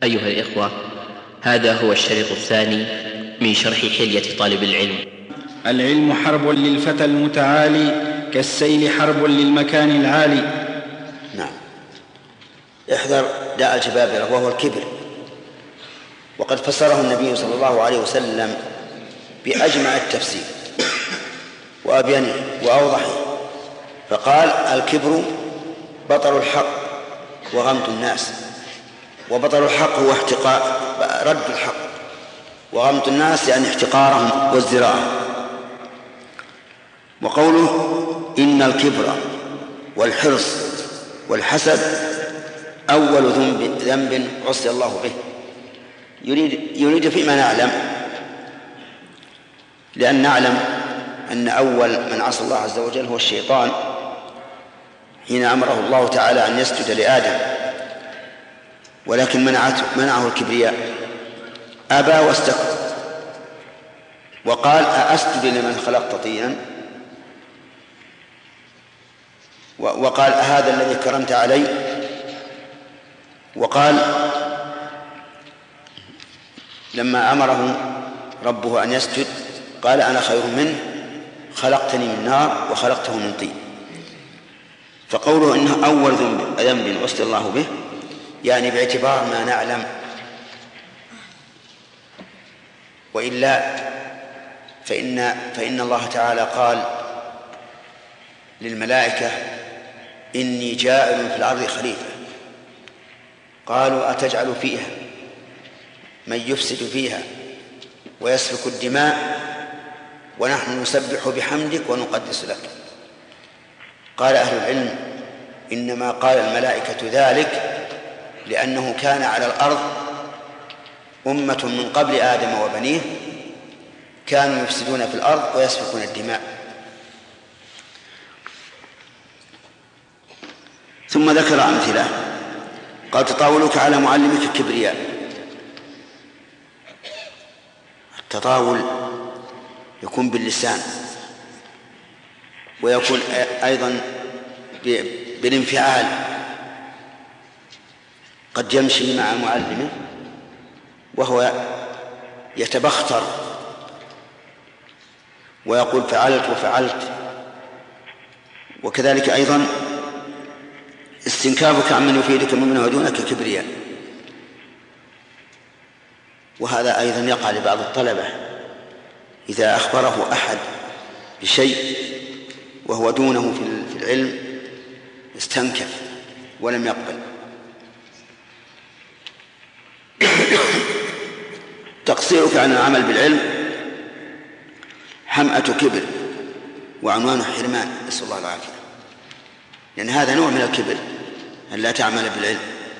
أيها الإخوة، هذا هو الشريط الثاني من شرح حلية طالب العلم. العلم حرب للفتى المتعالي كالسيل حرب للمكان العالي. نعم. احذر داء الجبابرة وهو الكبر، وقد فسره النبي صلى الله عليه وسلم بأجمع التفسير وأبينه وأوضحه، فقال: الكبر بطر الحق وغمط الناس. وبطر الحق هو رد الحق، وغمط الناس يعني احتقارهم وازدراءهم. وقوله إن الكبر والحرص والحسد أول ذنب عصي الله به، يريد فيما نعلم، لأن نعلم أن أول من عصى الله عز وجل هو الشيطان حين أمره الله تعالى أن يسجد لآدم، ولكن منعه الكبرياء، أبى واستكبر وقال: أأسجد لمن خلقت طينا؟ وقال: هذا الذي كرمت علي؟ وقال لما أمره ربه أن يسجد قال: أنا خير منه، خلقتني من نار وخلقته من طين. فقوله إنه أول ذنب عصي الله به يعني باعتبار ما نعلم، وإلا فإن الله تعالى قال للملائكة: إني جاعل في الأرض خليفة. قالوا: أتجعل فيها من يفسد فيها ويسفك الدماء ونحن نسبح بحمدك ونقدس لك؟ قال أهل العلم: إنما قال الملائكة ذلك لأنه كان على الأرض أمة من قبل آدم وبنيه كانوا يفسدون في الأرض ويسفكون الدماء. ثم ذكر أمثلة، قال: تطاولك على معلمك الكبرياء. التطاول يكون باللسان، ويكون أيضا بالانفعال. قد يمشي مع معلمه وهو يتبختر ويقول: فعلت وفعلت. وكذلك أيضا استنكافك عمن يفيدك ممن دونك كبرياء، وهذا أيضا يقع لبعض الطلبة إذا أخبره أحد بشيء وهو دونه في العلم استنكف ولم يقبل. تقصيرك عن العمل بالعلم حمأة كبر وعنوان حرمان، نسأل الله العافية، لأن هذا نوع من الكبر أن لا تعمل بالعلم.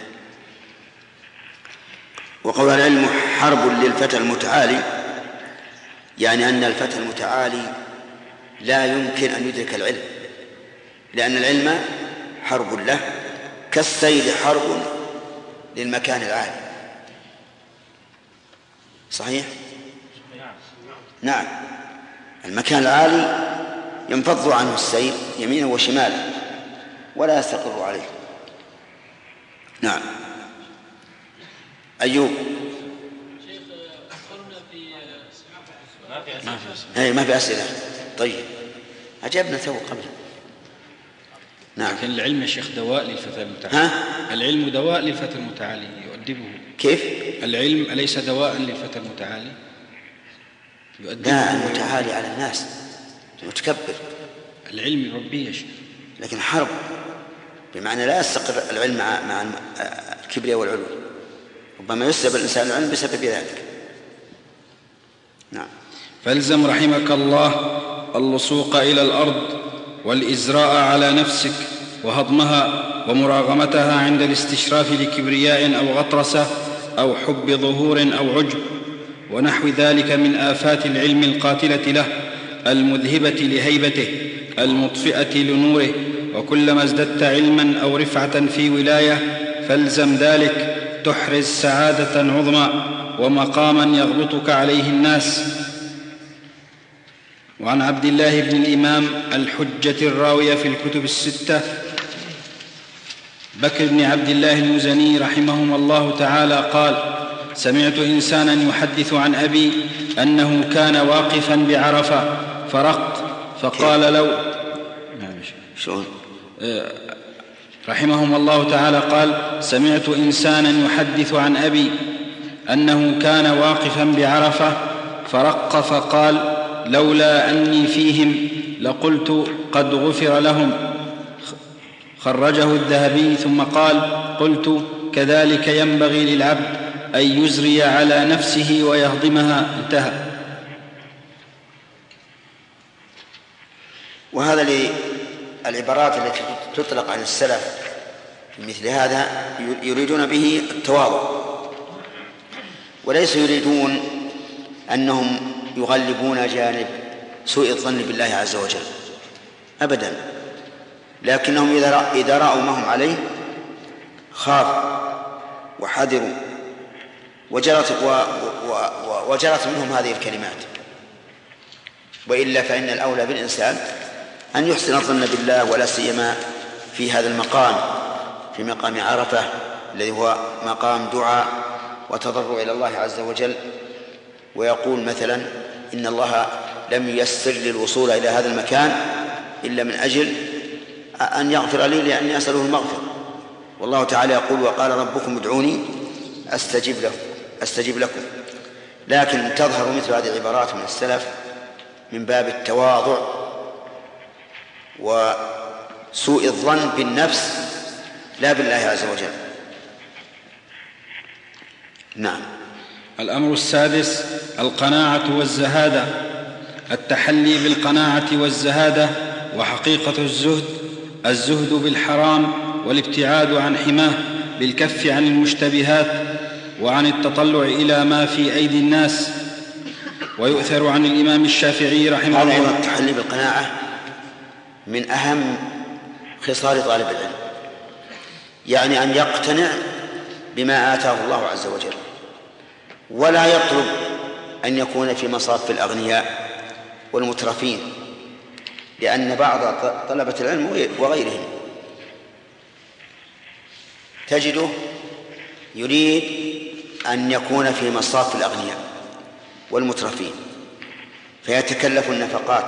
وقول العلم حرب للفتى المتعالي يعني أن الفتى المتعالي لا يمكن أن يدرك العلم، لأن العلم حرب له كالسيل حرب للمكان العالي. صحيح؟ نعم. المكان العالي ينفض عنه السيل يمينا وشمالا ولا يستقر عليه. نعم. أيوب. ما في أسئلة. طيب أجبنا تو قبل. نعم. لكن العلم يا شيخ دواء للفتى المتعالي. العلم دواء للفتى المتعالي يؤدبه. كيف؟ العلم أليس دواء للفتى المتعالي؟ لا، المتعالي على الناس متكبر. العلم يربيه يا شيخ. لكن حرب بمعنى لا يستقر العلم مع الكبرياء والعلو، ربما يسلب الإنسان العلم بسبب ذلك. نعم. فالزم رحمك الله اللصوق إلى الأرض والإزراء على نفسك وهضمها ومراغمتها عند الاستشراف لكبرياء أو غطرسة أو حب ظهور أو عجب ونحو ذلك من آفات العلم القاتلة له المذهبة لهيبته المطفئة لنوره. وكلما ازددت علما أو رفعة في ولاية فالزم ذلك تحرز سعادة عظمى ومقاما يغبطك عليه الناس. وعن عبد الله بن الإمام الحجة الراوية في الكتب الستة بكر بن عبد الله المزني رحمهما الله تعالى قال: سمعت إنسانا يحدث عن أبي أنه كان واقفا بعرفة فرق فقال لو رحمهما الله تعالى قال: سمعت إنسانا يحدث عن أبي أنه كان واقفا بعرفة فرق فقال: لولا أني فيهم لقلت قد غفر لهم. خرجه الذهبي. ثم قال: قلت: كذلك ينبغي للعبد أن يزري على نفسه ويهضمها. انتهى. وهذا للعبارات التي تطلق عن السلف في مثل هذا يريدون به التواضع، وليس يريدون أنهم يغلبون جانب سوء الظن بالله عز وجل أبدا، لكنهم إذا رأوا ما هم عليه خافوا وحذروا وجرت منهم هذه الكلمات. وإلا فإن الأولى بالإنسان أن يحسن الظن بالله، ولا سيما في هذا المقام، في مقام عرفة الذي هو مقام دعاء وتضرع إلى الله عز وجل، ويقول مثلا: إن الله لم ييسر لي الوصول إلى هذا المكان إلا من أجل أن يغفر لي لأني أسأله المغفرة. والله تعالى يقول: وقال ربكم ادعوني أستجب لكم. لكن تظهر مثل هذه العبارات من السلف من باب التواضع وسوء الظن بالنفس لا بالله عز وجل. نعم. الأمر السادس: القناعة والزهادة. التحلي بالقناعة والزهادة. وحقيقة الزهد بالحرام والابتعاد عن حماه بالكف عن المشتبهات وعن التطلع إلى ما في أيدي الناس. ويؤثر عن الإمام الشافعي رحمه الله. هذا التحلي بالقناعة من أهم خصال طالب العلم، يعني أن يقتنع بما آتاه الله عز وجل، ولا يطلب أن يكون في مصاف الأغنياء والمترفين، لأن بعض طلبة العلم وغيرهم تجده يريد أن يكون في مصاف الأغنياء والمترفين، فيتكلف النفقات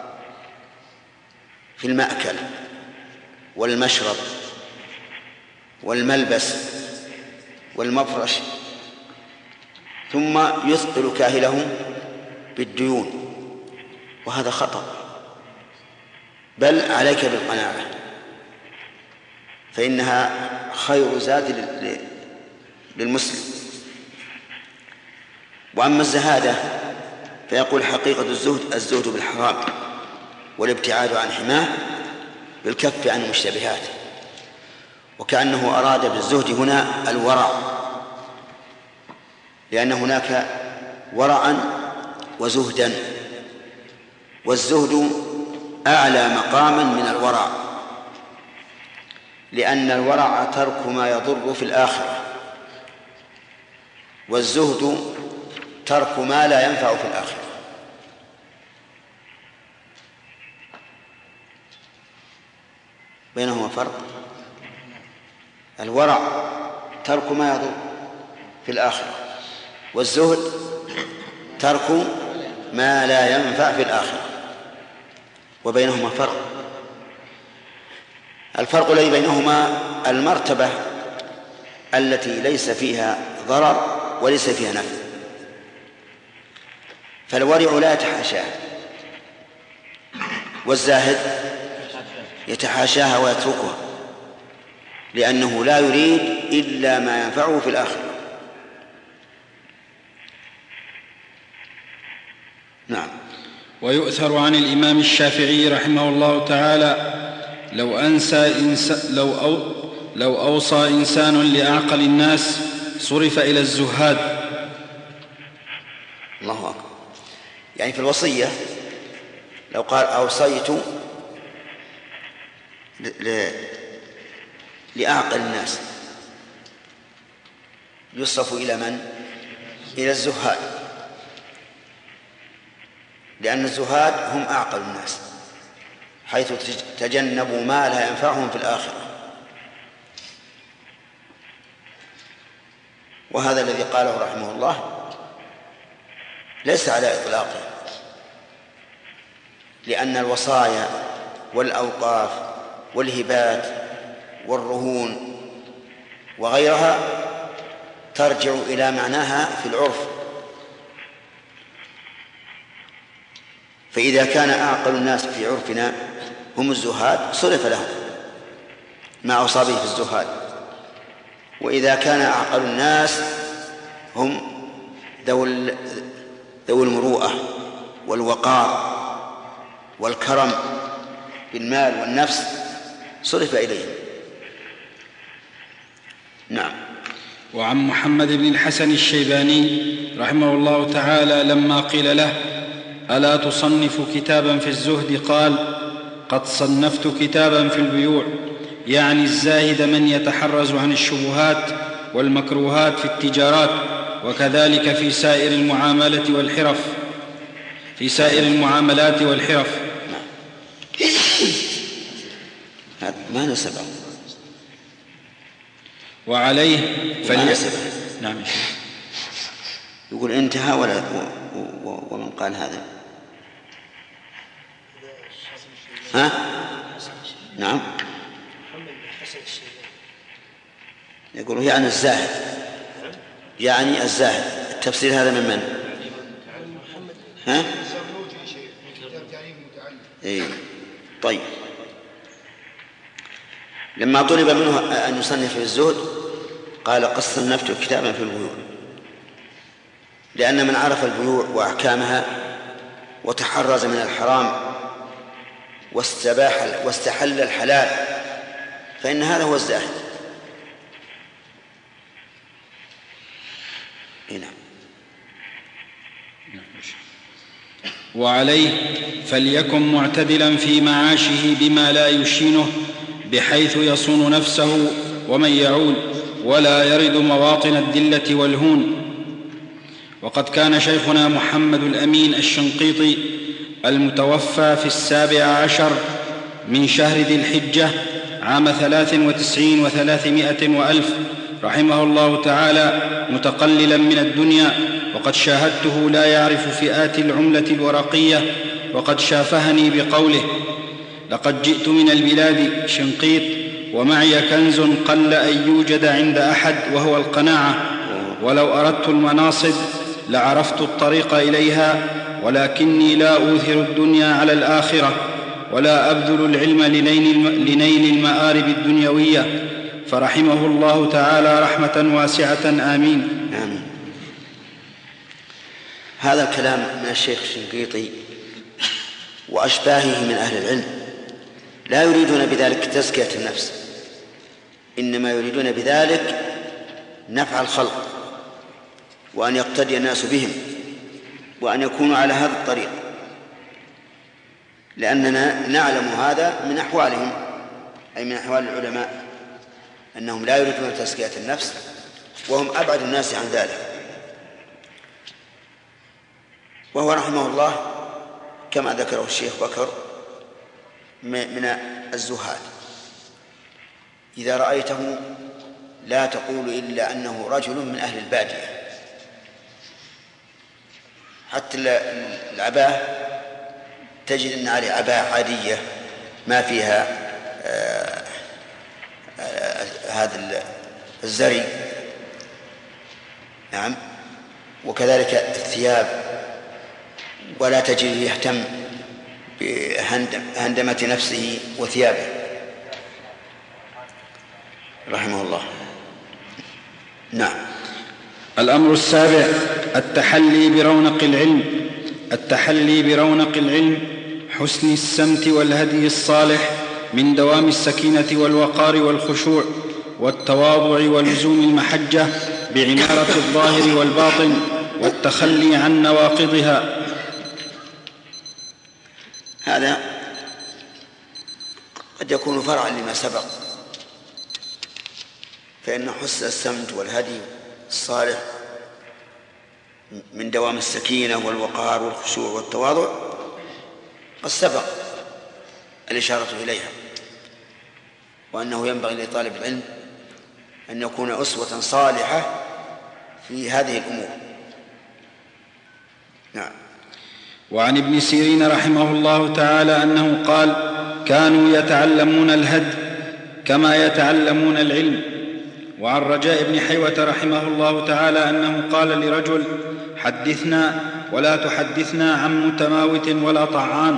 في المأكل والمشرب والملبس والمفرش، ثم يثقل كاهله بالديون، وهذا خطأ. بل عليك بالقناعة، فإنها خير زاد للمسلم. وأما الزهادة فيقول: حقيقة الزهد بالحرام والابتعاد عن حماه بالكف عن المشتبهات. وكأنه أراد بالزهد هنا الورع، لأن هناك ورعا وزهدا، والزهد أعلى مقاما من الورع، لأن الورع ترك ما يضر في الآخرة، والزهد ترك ما لا ينفع في الآخرة. بينهما فرق. الورع ترك ما يضر في الآخرة، والزهد ترك ما لا ينفع في الآخرة، وبينهما فرق. الفرق الذي بينهما المرتبة التي ليس فيها ضرر وليس فيها نفع. فالورع لا يتحاشاها، والزاهد يتحاشاها ويتركها، لأنه لا يريد إلا ما ينفعه في الآخرة. نعم. ويؤثر عن الإمام الشافعي رحمه الله تعالى: لو أوصى إنسان لأعقل الناس صرف إلى الزهاد. الله أكبر. يعني في الوصية لو قال: أوصيت لأعقل الناس، يصرف إلى من؟ إلى الزهاد، لأن الزهاد هم أعقل الناس، حيث تجنبوا ما لا ينفعهم في الآخرة. وهذا الذي قاله رحمه الله ليس على إطلاقه، لأن الوصايا والأوقاف والهبات والرهون وغيرها ترجع إلى معناها في العرف، فإذا كان أعقل الناس في عرفنا هم الزهاد صرف لهم ما أوصى به في الزهاد، وإذا كان أعقل الناس هم ذوي المروءة والوقار والكرم بالمال والنفس صرف إليهم. نعم. وعن محمد بن الحسن الشيباني رحمه الله تعالى لما قيل له: ألا تصنف كتابا في الزهد؟ قال: قد صنفت كتابا في البيوع، يعني الزاهد من يتحرز عن الشبهات والمكروهات في التجارات، وكذلك في سائر المعاملات والحرف. ما نسبه وعليه نعم. يقول انتهى ومن قال هذا ها؟ نعم. يقول يعني الزاهد، يعني الزاهد. التفسير هذا من من؟ ها؟ إيه. طيب، لما طلب منه أن يصنف في الزهد قال: قد صنفت كتابا في البيوع، لأن من عرف البيوع وأحكامها وتحرز من الحرام واستحل الحلال فإن هذا هو الزاهد. نعم. وعليه فليكن معتدلا في معاشه بما لا يشينه، بحيث يصون نفسه ومن يعول، ولا يرد مواطن الذلة والهون. وقد كان شيخنا محمد الأمين الشنقيطي المتوفى في 17 من شهر ذي الحجة عام 93 و300 وألف رحمه الله تعالى متقللا من الدنيا، وقد شاهدته لا يعرف فئات العملة الورقية، وقد شافهني بقوله: لقد جئت من البلاد شنقيط ومعي كنز قل أن يوجد عند أحد، وهو القناعة، ولو أردت المناصب لعرفت الطريق إليها، ولكني لا أوثر الدنيا على الآخرة، ولا أبذل العلم لنيل المآرب الدنيوية. فرحمه الله تعالى رحمة واسعة. آمين. آمين. هذا الكلام من الشيخ الشنقيطي وأشباهه من أهل العلم لا يريدون بذلك تزكية النفس، إنما يريدون بذلك نفع الخلق، وأن يقتدي الناس بهم، وأن يكونوا على هذا الطريق، لأننا نعلم هذا من أحوالهم، أي من أحوال العلماء، أنهم لا يريدون تزكية النفس، وهم أبعد الناس عن ذلك. وهو رحمه الله كما ذكره الشيخ بكر من الزهاد، إذا رأيته لا تقول إلا أنه رجل من أهل البادية، حتى العباءة تجد أن عليه عباءة عادية ما فيها هذا الزري. نعم. وكذلك الثياب، ولا تجد يهتم بهندمة نفسه وثيابه رحمه الله. نعم. الأمر السابع: التحلي برونق العلم، حسن السمت والهدي الصالح، من دوام السكينة والوقار والخشوع والتواضع ولزوم المحجة، بعمارة الظاهر والباطن، والتخلي عن نواقضها. هذا قد يكون فرعا لما سبق، فإن حسن السمت والهدي الصالح من دوام السكينة والوقار والخشوع والتواضع قد سبق الإشارة إليها، وأنه ينبغي لطالب العلم أن يكون أسوة صالحة في هذه الأمور. نعم. وعن ابن سيرين رحمه الله تعالى أنه قال: كانوا يتعلمون الهدي كما يتعلمون العلم. وعن رجاء بن حيوة رحمه الله تعالى أنه قال لرجل: حدثنا ولا تحدثنا عن متماوت ولا طعان.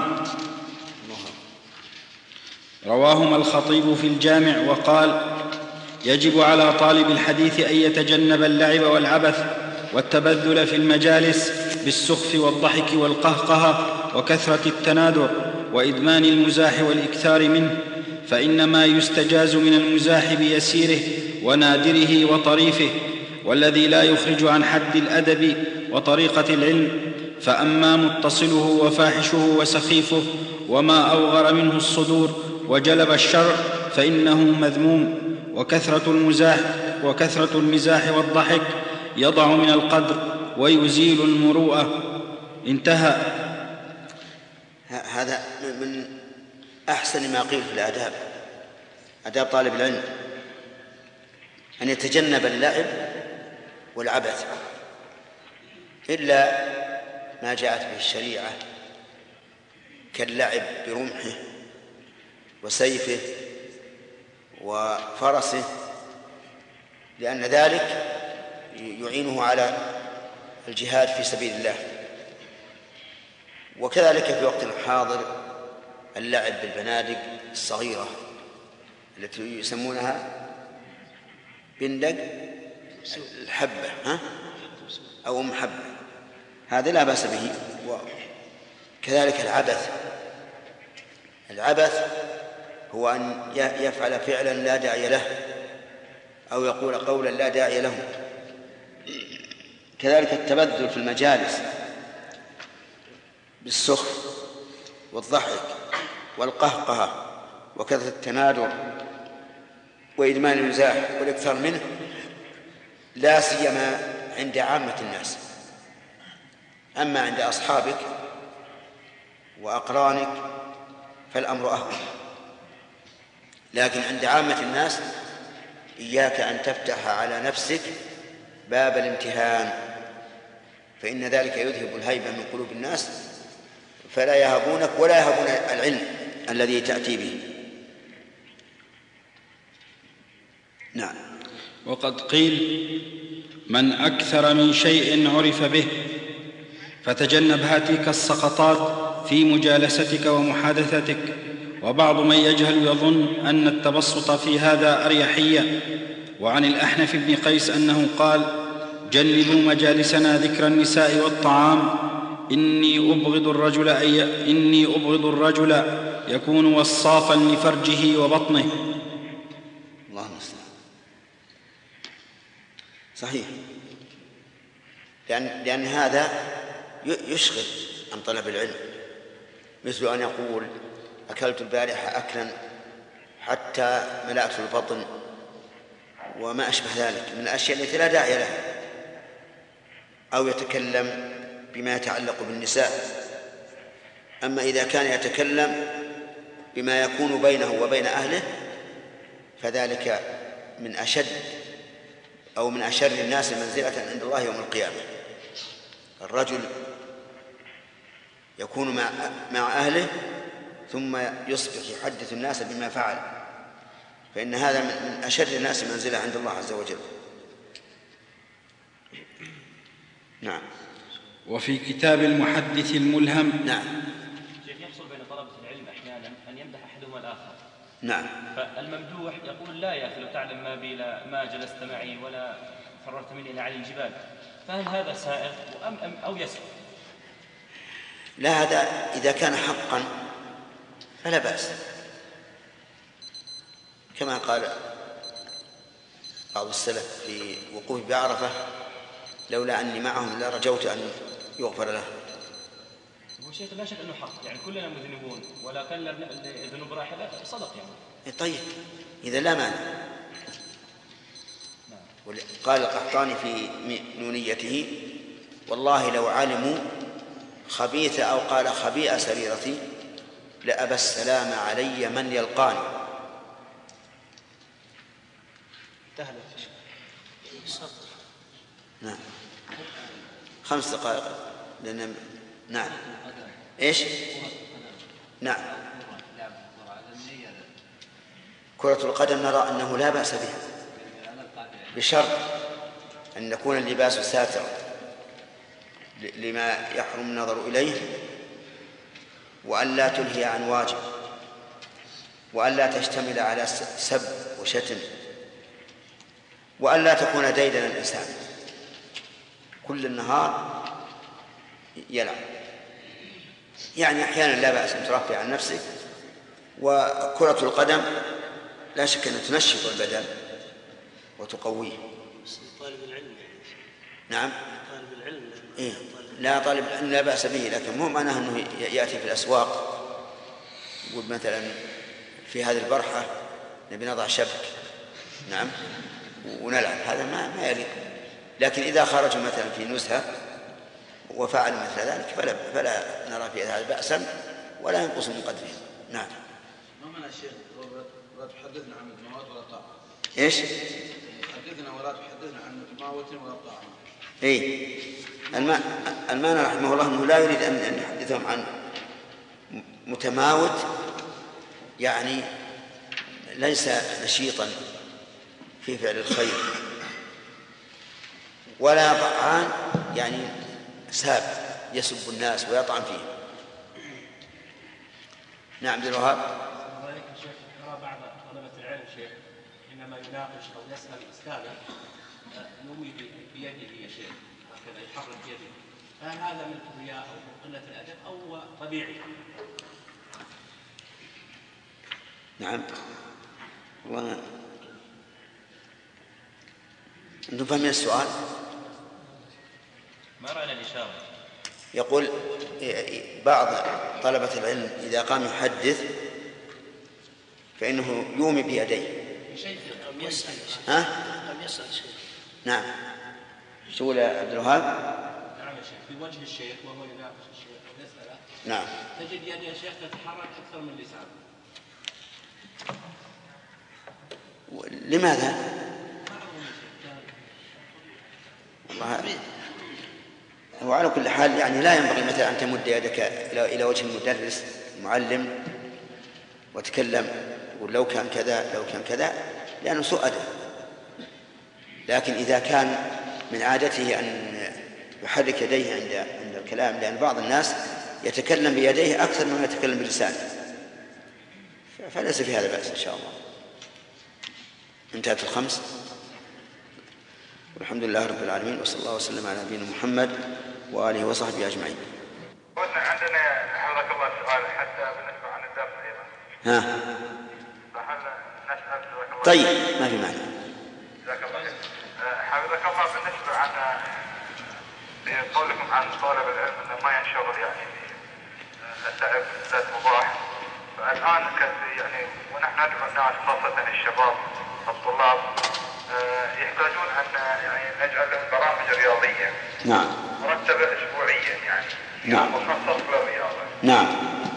رواهما الخطيب في الجامع وقال: يجب على طالب الحديث أن يتجنب اللعب والعبث والتبذل في المجالس بالسخف والضحك والقهقهة وكثرة التنادر وإدمان المزاح والإكثار منه، فإنما يستجاز من المزاح بيسيره ونادره وطريفه، والذي لا يخرج عن حد الأدب وطريقة العلم. فأما متصله وفاحشه وسخيفه وما أوغر منه الصدور وجلب الشرع فإنه مذموم. وكثرة المزاح والضحك يضع من القدر ويزيل المروءة. انتهى. هذا من أحسن ما قيل في الآداب، آداب طالب العلم، أن يتجنب اللعب والعبث إلا ما جاءت به الشريعة كاللعب برمحه وسيفه وفرسه، لأن ذلك يعينه على الجهاد في سبيل الله. وكذلك في وقت الحاضر اللعب بالبنادق الصغيرة التي يسمونها بندق الحبة أو محبة، هذا لا بأس به. وكذلك العبث هو أن يفعل فعلا لا داعي له أو يقول قولا لا داعي له. كذلك التبذل في المجالس بالسخف والضحك والقهقهة وكثرة التنادر وإدمان المزاح والإكثار منه، لا سيما عند عامة الناس. أما عند أصحابك وأقرانك فالأمر أهون، لكن عند عامة الناس إياك أن تفتح على نفسك باب الامتهان، فإن ذلك يذهب الهيبة من قلوب الناس فلا يهابونك ولا يهابون العلم الذي تأتي به. نعم. وقد قيل: من أكثر من شيء عرف به، فتجنب هاتيك السقطات في مجالستك ومحادثتك. وبعض من يجهل يظن أن التبسط في هذا أريحية. وعن الأحنف بن قيس أنه قال: جنبوا مجالسنا ذكر النساء والطعام، إني أبغض الرجل يكون وصافا لفرجه وبطنه. الله المستعان. صحيح، لأن هذا يشغل عن طلب العلم، مثل أن يقول: أكلت البارحة أكلا حتى ملأت البطن، وما أشبه ذلك من الأشياء التي لا داعي لها. أو يتكلم بما يتعلق بالنساء. أما إذا كان يتكلم بما يكون بينه وبين أهله فذلك من أشر الناس منزلة عند الله يوم القيامة. الرجل يكون مع أهله ثم يصبح يحدث الناس بما فعل، فإن هذا من أشر الناس منزلة عند الله عز وجل. نعم. وفي كتاب المحدث الملهم. نعم. شيخ، يحصل بين طلبة العلم أحيانا أن يمدح أحدهما الآخر. نعم. فالممدوح يقول: لا يا أخي لو تعلم ما بي ما جلست معي ولا فررت مني إلى علي الجبال. فهل هذا سائغ أو يسر؟ لا، هذا إذا كان حقا فلا بأس، كما قال بعض السلف في وقوف بعرفة: لولا أني معهم لرجوت أن يغفر له. هو شيخ لا شك أنه حق، يعني كلنا مذنبون، ولا كان الذنوب راحلة صدق يعني. طيب، إذا لا مانع. قال القحطاني في نونيته: والله لو علموا خبيث أو قال خبيئة سريرتي لأبى السلام علي من يلقاني. نعم 5 دقائق لأن نعم إيش؟ نعم كرة القدم نرى أنه لا بأس بها بشرط أن يكون اللباس ساترا لما يحرم النظر إليه، وأن لا تلهي عن واجب، وأن لا تشتمل على سب وشتم، وأن لا تكون ديدنا الإنسان كل النهار يلعب. يعني أحيانا لا بأس أن ترفع عن نفسك. وكرة القدم لا شك أن تنشط البدن وتقويه. طالب العلم نعم طالب العلم إيه؟ لا طالب العلم لا بأس به، لكن مو معناه أنه يأتي في الأسواق يقول مثلا في هذه البرحة نبي نضع شبك نعم ونلعب، هذا ما يليق. لكن إذا خرجوا مثلا في نزهة وفعلوا مثل ذلك فلا نرى في هذا بأسا ولا ينقص من قدره. نعم. ما معنى الشيخ ولا تحدثنا عن المواد ولا طاعة؟ إيش؟ تحدثنا ولا تحدثنا عن متماوت ولا طاعة. إيه المعنى رحمه الله أنه لا يريد أن يحدثهم عن متماوت، يعني ليس نشيطا في فعل الخير، ولا طعان يعني ساب يسب الناس ويطعن فيهم. نعم عبد الوهاب. نرى بعض طلبة العلم شيخ إنما يناقش أو يسأل أستاذه يومي بيده يا شيخ هكذا يحرك يده، فهل هذا من الكبرياء أو من قلة الأدب أو طبيعي؟ نعم. أنتم فاهمين السؤال؟ ما رأينا الإشارة؟ يقول بعض طلبة العلم إذا قام يحدث فإنه يومي بيديه. ها؟ نعم. شو يا عبد الوهاب؟ نعم يا شيخ في وجه الشيخ وهو يناقش الشيخ ويسأله. نعم. تجد يد يا شيخ تتحرك أكثر من لسانه. لماذا؟ وعلى كل حال يعني لا ينبغي مثلا أن تمد يدك إلى وجه المدرس المعلم وتكلم يقول لو كان كذا لو كان كذا، لأنه سوء أدب. لكن إذا كان من عادته أن يحرك يديه عند الكلام، لأن بعض الناس يتكلم بيديه أكثر مما يتكلم بلسانه، فليس في هذا بأس إن شاء الله. انتهت 5. والحمد لله رب العالمين، وصلى الله وسلم على نبينا محمد وآله وصحبه أجمعين. عندنا حفظك الله سؤال حتى بالنسبة عن الدرس أيضا. ها. فهل نسأل جزاك الله. طيب ما في معنى. جزاك الله خير. حفظك الله بالنسبة عن قولكم عن طالب العلم أنه ما ينشغل يعني اللعب ذات مباح. فالآن يعني ونحن ندعو الناس خاصة الشباب الطلاب يحتاجون أن يعني نجعل لهم برامج رياضية. نعم. مرتبة أسبوعيا يعني. نعم. مخصص للرياضة. نعم.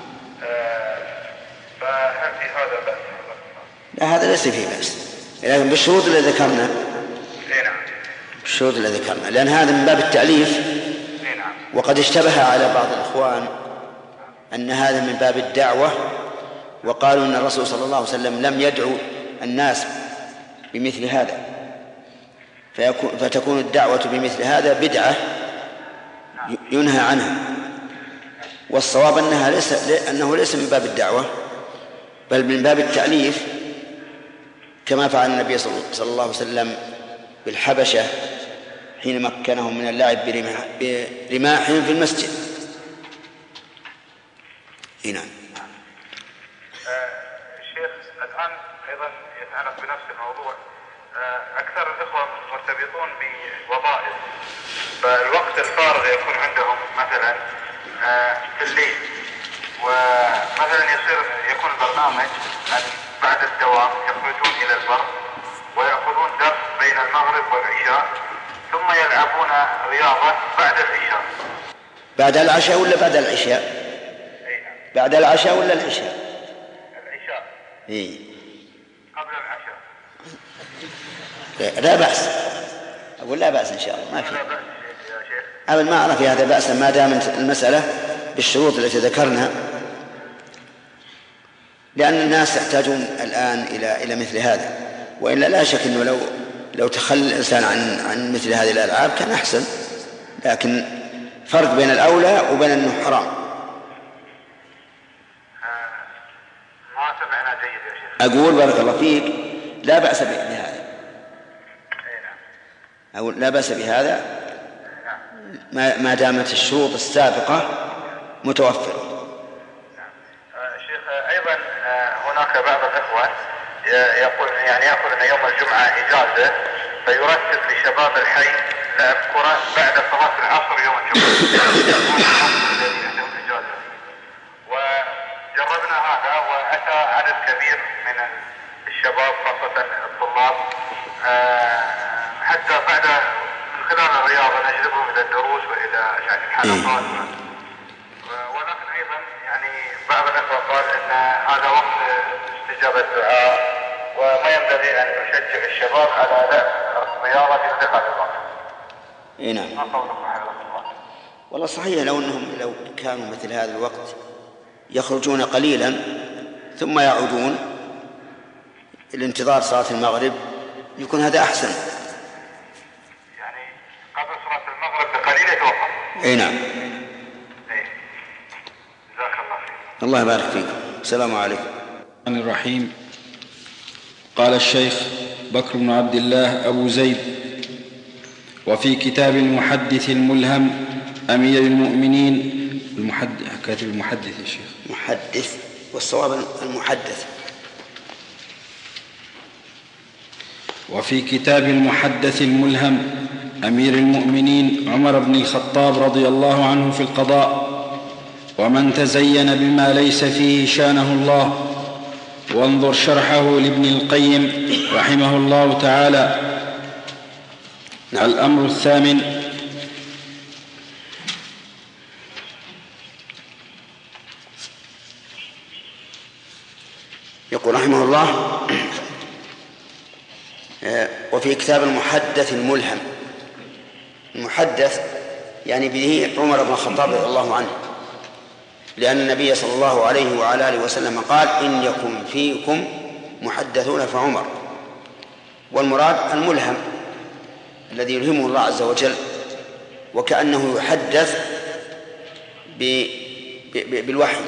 فهل في هذا بأس؟ لا هذا ليس فيه بأس، لكن بالشروط اللي ذكرنا. نعم. بالشروط اللي ذكرنا، لأن هذا من باب التأليف. نعم. وقد اشتبه على بعض الإخوان أن هذا من باب الدعوة، وقالوا أن الرسول صلى الله عليه وسلم لم يدعو الناس بمثل هذا، فتكون الدعوة بمثل هذا بدعة ينهى عنها. والصواب أنه ليس من باب الدعوة بل من باب التأليف، كما فعل النبي صلى الله عليه وسلم بالحبشة حين مكنهم من اللعب برماح في المسجد. هنا الشيخ الآن أيضا يتعلق بنفس الموضوع. أكثر الإخوة مرتبطون بوظائف، فالوقت الفارغ يكون عندهم مثلا في الليل، ومثلا يكون البرنامج بعد الدوام يخرجون إلى البر ويأخذون درس بين المغرب والعشاء، ثم يلعبون رياضة بعد العشاء. بعد العشاء ولا بعد العشاء؟ بعد العشاء ولا العشاء؟ العشاء. إيه. قبل العشاء. لا بأس، أقول لا بأس إن شاء الله، ما في لا بأس يا شيخ. أبدا، ما أرى في هذا بأسا ما دامت المسألة بالشروط التي ذكرنا، لأن الناس يحتاجون الآن إلى مثل هذا، وإلا لا شك أنه لو تخلى الإنسان عن مثل هذه الألعاب كان أحسن، لكن فرق بين الأولى وبين أنه حرام. ما سمعنا جيد يا شيخ. أقول بارك الله فيك لا بأس بهذا، أقول لا بأس بهذا ما دامت الشروط السابقة متوفرة. شيخ أيضا هناك بعض الإخوة يقول يأخذ أن يوم الجمعة إجازة، فيرتب لشباب الحي لعب كرة بعد صلاة العصر يوم الجمعة. وجربنا هذا وأتى عدد كبير من الشباب خاصة الطلاب، حتى بعد من خلال الرياضة نجذبهم إلى الدروس وإلى الحلقات. ولكن أيضا بعض الأخوة قال أن هذا وقت استجابة الدعاء وما ينبغي أن نشجع الشباب على لعب الرياضة في مثل هذا الوقت. نعم. ما قولكم حفظكم الله؟ والله صحيح، لو كانوا مثل هذا الوقت يخرجون قليلا ثم يعودون الانتظار صلاة المغرب يكون هذا أحسن. قبل صلاة المغرب بقليل يتوقف. أي نعم. جزاك الله خير. الله يبارك فيك. السلام عليكم. الرحمن الرحيم. قال الشيخ بكر بن عبد الله أبو زيد: وفي كتاب المحدث الملهم أمير المؤمنين كاتب المحدث يا شيخ محدث، والصواب المحدث. وفي كتاب المحدث الملهم أمير المؤمنين عمر بن الخطاب رضي الله عنه في القضاء: ومن تزين بما ليس فيه شانه الله. وانظر شرحه لابن القيم رحمه الله تعالى. الأمر الثامن: يقول رحمه الله: وفي كتاب المحدث الملهم. المحدث يعني به عمر بن الخطاب رضي الله عنه، لأن النبي صلى الله عليه وعلى آله وسلم قال: إن يكن فيكم محدثون فعمر. والمراد الملهم الذي يلهمه الله عز وجل، وكأنه يحدث بالوحي.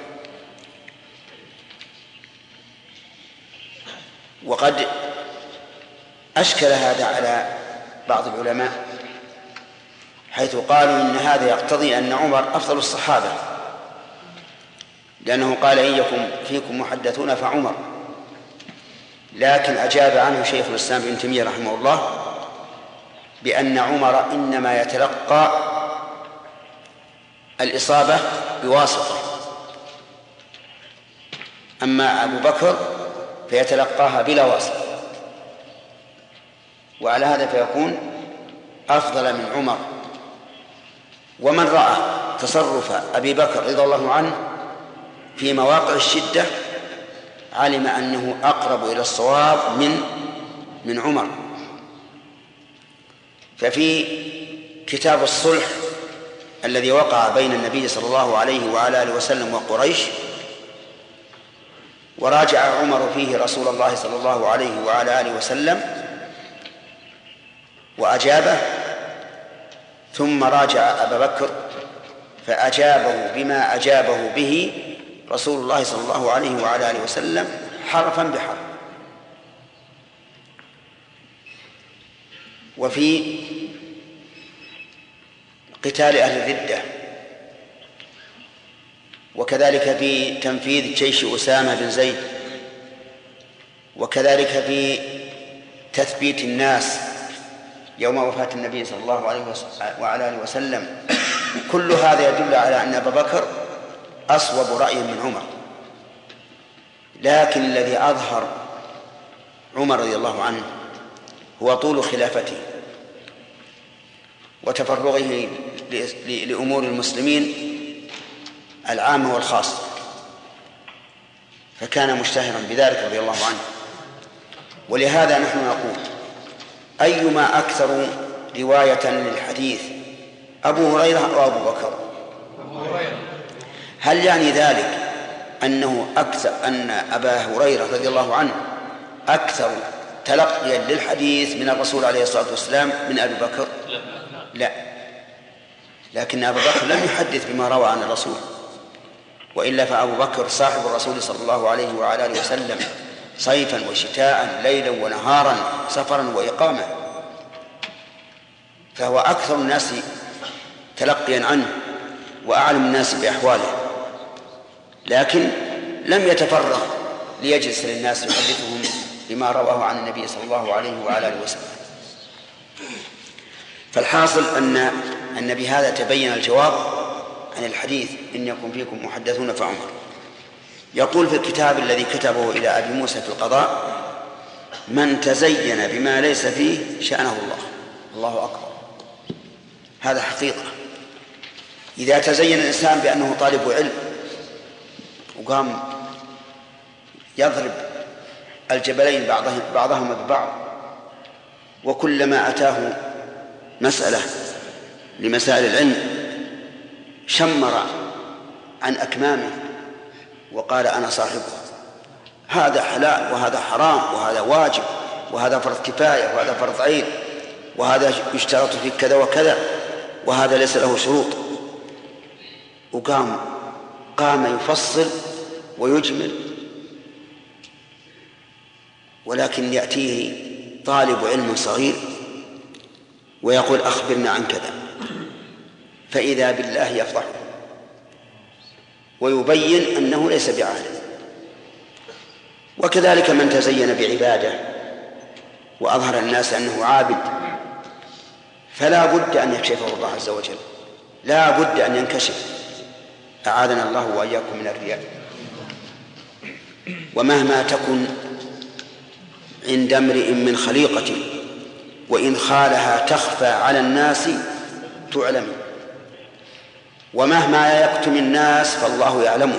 وقد أشكل هذا على بعض العلماء، حيث قالوا إن هذا يقتضي أن عمر أفضل الصحابة، لأنه قال: إن يكن فيكم محدثون فعمر. لكن أجاب عنه شيخ الإسلام ابن تيمية رحمه الله بأن عمر إنما يتلقى الإصابة بواسطة، أما أبو بكر فيتلقاها بلا واسطة، وعلى هذا فيكون أفضل من عمر. ومن رأى تصرف أبي بكر رضي الله عنه في مواقع الشدة علم أنه أقرب إلى الصواب من عمر. ففي كتاب الصلح الذي وقع بين النبي صلى الله عليه وعلى آله وسلم وقريش، وراجع عمر فيه رسول الله صلى الله عليه وعلى آله وسلم وأجابه، ثم راجع أبا بكر فأجابه بما أجابه به رسول الله صلى الله عليه وعلى آله وسلم حرفا بحرف. وفي قتال أهل الردة، وكذلك في تنفيذ جيش أسامة بن زيد، وكذلك في تثبيت الناس يوم وفاة النبي صلى الله عليه وعلى آله وسلم، كل هذا يدل على أن أبا بكر أصوب رأيا من عمر. لكن الذي أظهر عمر رضي الله عنه هو طول خلافته وتفرغه لأمور المسلمين العامة والخاصة، فكان مشتهرا بذلك رضي الله عنه. ولهذا نحن نقول: أيما أكثر رواية للحديث أبو هريرة أو أبو بكر؟ هل يعني ذلك أن أبا هريرة رضي الله عنه أكثر تلقيا للحديث من الرسول عليه الصلاة والسلام من أبي بكر؟ لا، لكن أبا بكر لم يحدث بما روى عن الرسول، وإلا فأبو بكر صاحب الرسول صلى الله عليه وعلى آله وسلم صيفا وشتاء، ليلا ونهارا، سفرا وإقامة، فهو أكثر الناس تلقيا عنه وأعلم الناس بأحواله، لكن لم يتفرغ ليجلس للناس يحدثهم بما رواه عن النبي صلى الله عليه وعلى آله وسلم. فالحاصل أن بهذا تبين الجواب عن الحديث إن يكن فيكم محدثون فعمر. يقول في الكتاب الذي كتبه إلى أبي موسى في القضاء: من تزين بما ليس فيه شأنه الله. الله أكبر، هذا حقيقة. إذا تزين الإنسان بأنه طالب علم وقام يضرب الجبلين بعضهما ببعض، وكلما أتاه مسألة لمسائل العلم شمر عن أكمامه وقال أنا صاحبه، هذا حلال وهذا حرام وهذا واجب وهذا فرض كفاية وهذا فرض عين وهذا يشترط في كذا وكذا وهذا ليس له شروط، قام يفصل ويجمل، ولكن يأتيه طالب علم صغير ويقول أخبرنا عن كذا، فإذا بالله يفضحه ويبين أنه ليس بعالم. وكذلك من تزين بعبادة وأظهر الناس أنه عابد فلا بد أن يكشفه الله عز وجل، لا بد أن ينكشف، أعاذنا الله وإياكم من الرياء. ومهما تكن عند امرئ من خليقة وإن خالها تخفى على الناس تعلم، ومهما يكتم الناس فالله يعلمه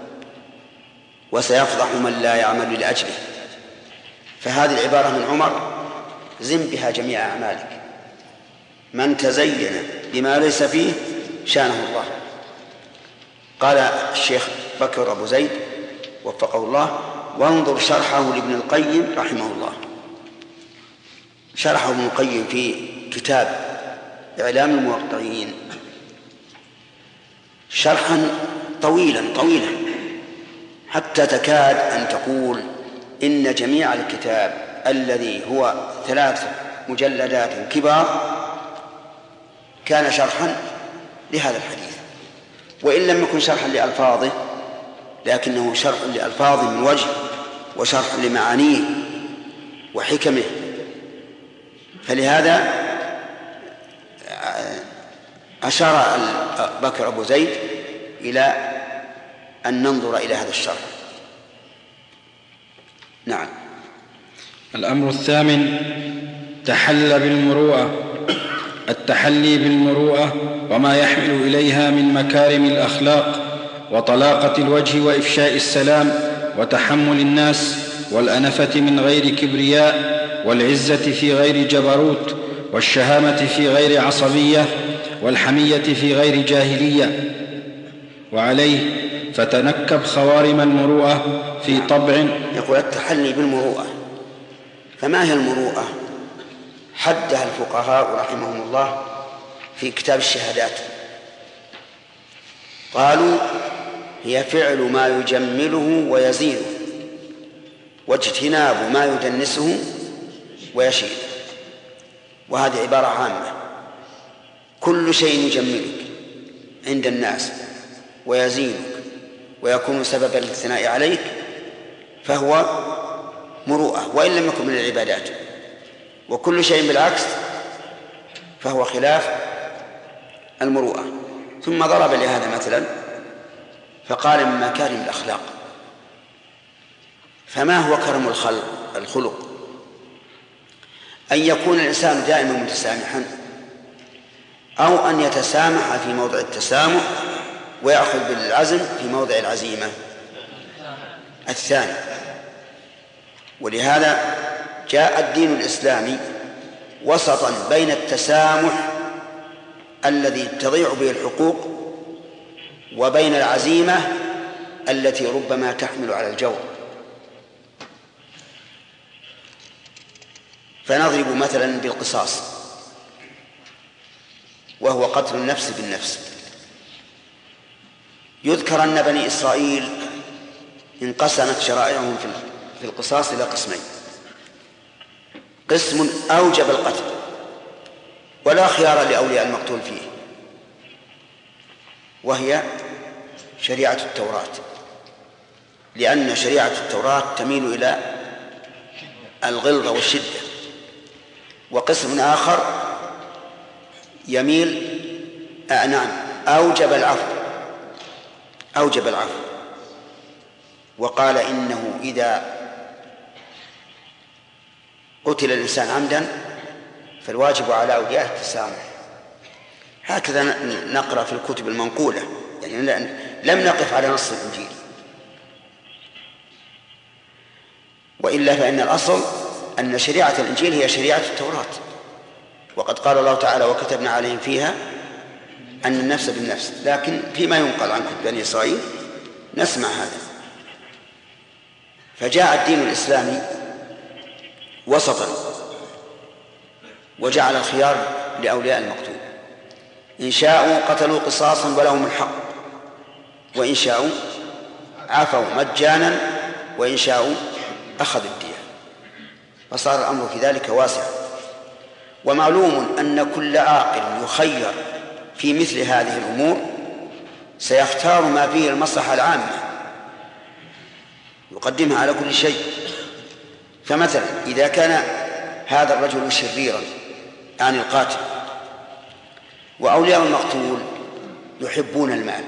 وسيفضح من لا يعمل لأجله. فهذه العبارة من عمر زن بها جميع أعمالك: من تزين بما ليس فيه شانه الله. قال الشيخ بكر أبو زيد وفقه الله: وانظر شرحه لابن القيم رحمه الله. شرحه ابن القيم في كتاب إعلام الموقعين شرحا طويلا حتى تكاد أن تقول إن جميع الكتاب الذي هو 3 مجلدات كبار كان شرحا لهذا الحديث، وإن لم يكن شرحا لألفاظه لكنه شرح لألفاظه من وجه وشرح لمعانيه وحكمه. فلهذا أشار بكر أبو زيد إلى أن ننظر إلى هذا الشرح. نعم. الأمر الثامن: تحلى بالمروءة. التحلي بالمروءة وما يحمل إليها من مكارم الأخلاق وطلاقة الوجه وإفشاء السلام وتحمل الناس والأنفة من غير كبرياء والعزة في غير جبروت والشهامة في غير عصبية والحمية في غير جاهلية. وعليه فتنكب خوارم المروءة في طبع. يقول التحلي بالمروءة. فما هي المروءة؟ حدها الفقهاء رحمهم الله في كتاب الشهادات، قالوا هي فعل ما يجمله ويزينه واجتناب ما يدنسه ويشيل. وهذه عبارة عامة: كل شيء يجملك عند الناس ويزينك ويكون سببا للثناء عليك فهو مروءة، وإن لم يكن من العبادات. وكل شيء بالعكس فهو خلاف المروءة. ثم ضرب لهذا مثلا فقال من مكارم الأخلاق. فما هو كرم الخلق؟ أن يكون الإنسان دائما متسامحا، أو أن يتسامح في موضع التسامح ويأخذ بالعزم في موضع العزيمة الثاني. ولهذا جاء الدين الإسلامي وسطا بين التسامح الذي تضيع به الحقوق وبين العزيمة التي ربما تحمل على الجور. فنضرب مثلا بالقصاص، وهو قتل النفس بالنفس. يذكر أن بني إسرائيل انقسمت شرائعهم في القصاص إلى قسمين: قسم أوجب القتل ولا خيار لأولياء المقتول فيه، وهي شريعة التوراة، لأن شريعة التوراة تميل إلى الغلظة والشدة. وقسم آخر يميل أوجب العفو وقال إنه إذا قتل الإنسان عمدا فالواجب على أولياء التسامح. هكذا نقرأ في الكتب المنقولة، يعني لم نقف على نص الإنجيل، وإلا فإن الأصل أن شريعة الإنجيل هي شريعة التوراة، وقد قال الله تعالى: وكتبنا عليهم فيها أن النفس بالنفس. لكن فيما ينقل عن كتب بني إسرائيل نسمع هذا. فجاء الدين الإسلامي وسطا وجعل الخيار لأولياء المقتول، إن شاءوا قتلوا قصاصا ولهم الحق، وإن شاءوا عفوا مجانا، وإن شاءوا أخذوا الدية. فصار الأمر في ذلك واسعا. ومعلوم أن كل عاقل يخير في مثل هذه الأمور سيختار ما فيه المصلحة العامة، يقدمها على كل شيء. فمثلا إذا كان هذا الرجل شريرا عن القاتل، وأولياء المقتول يحبون المال،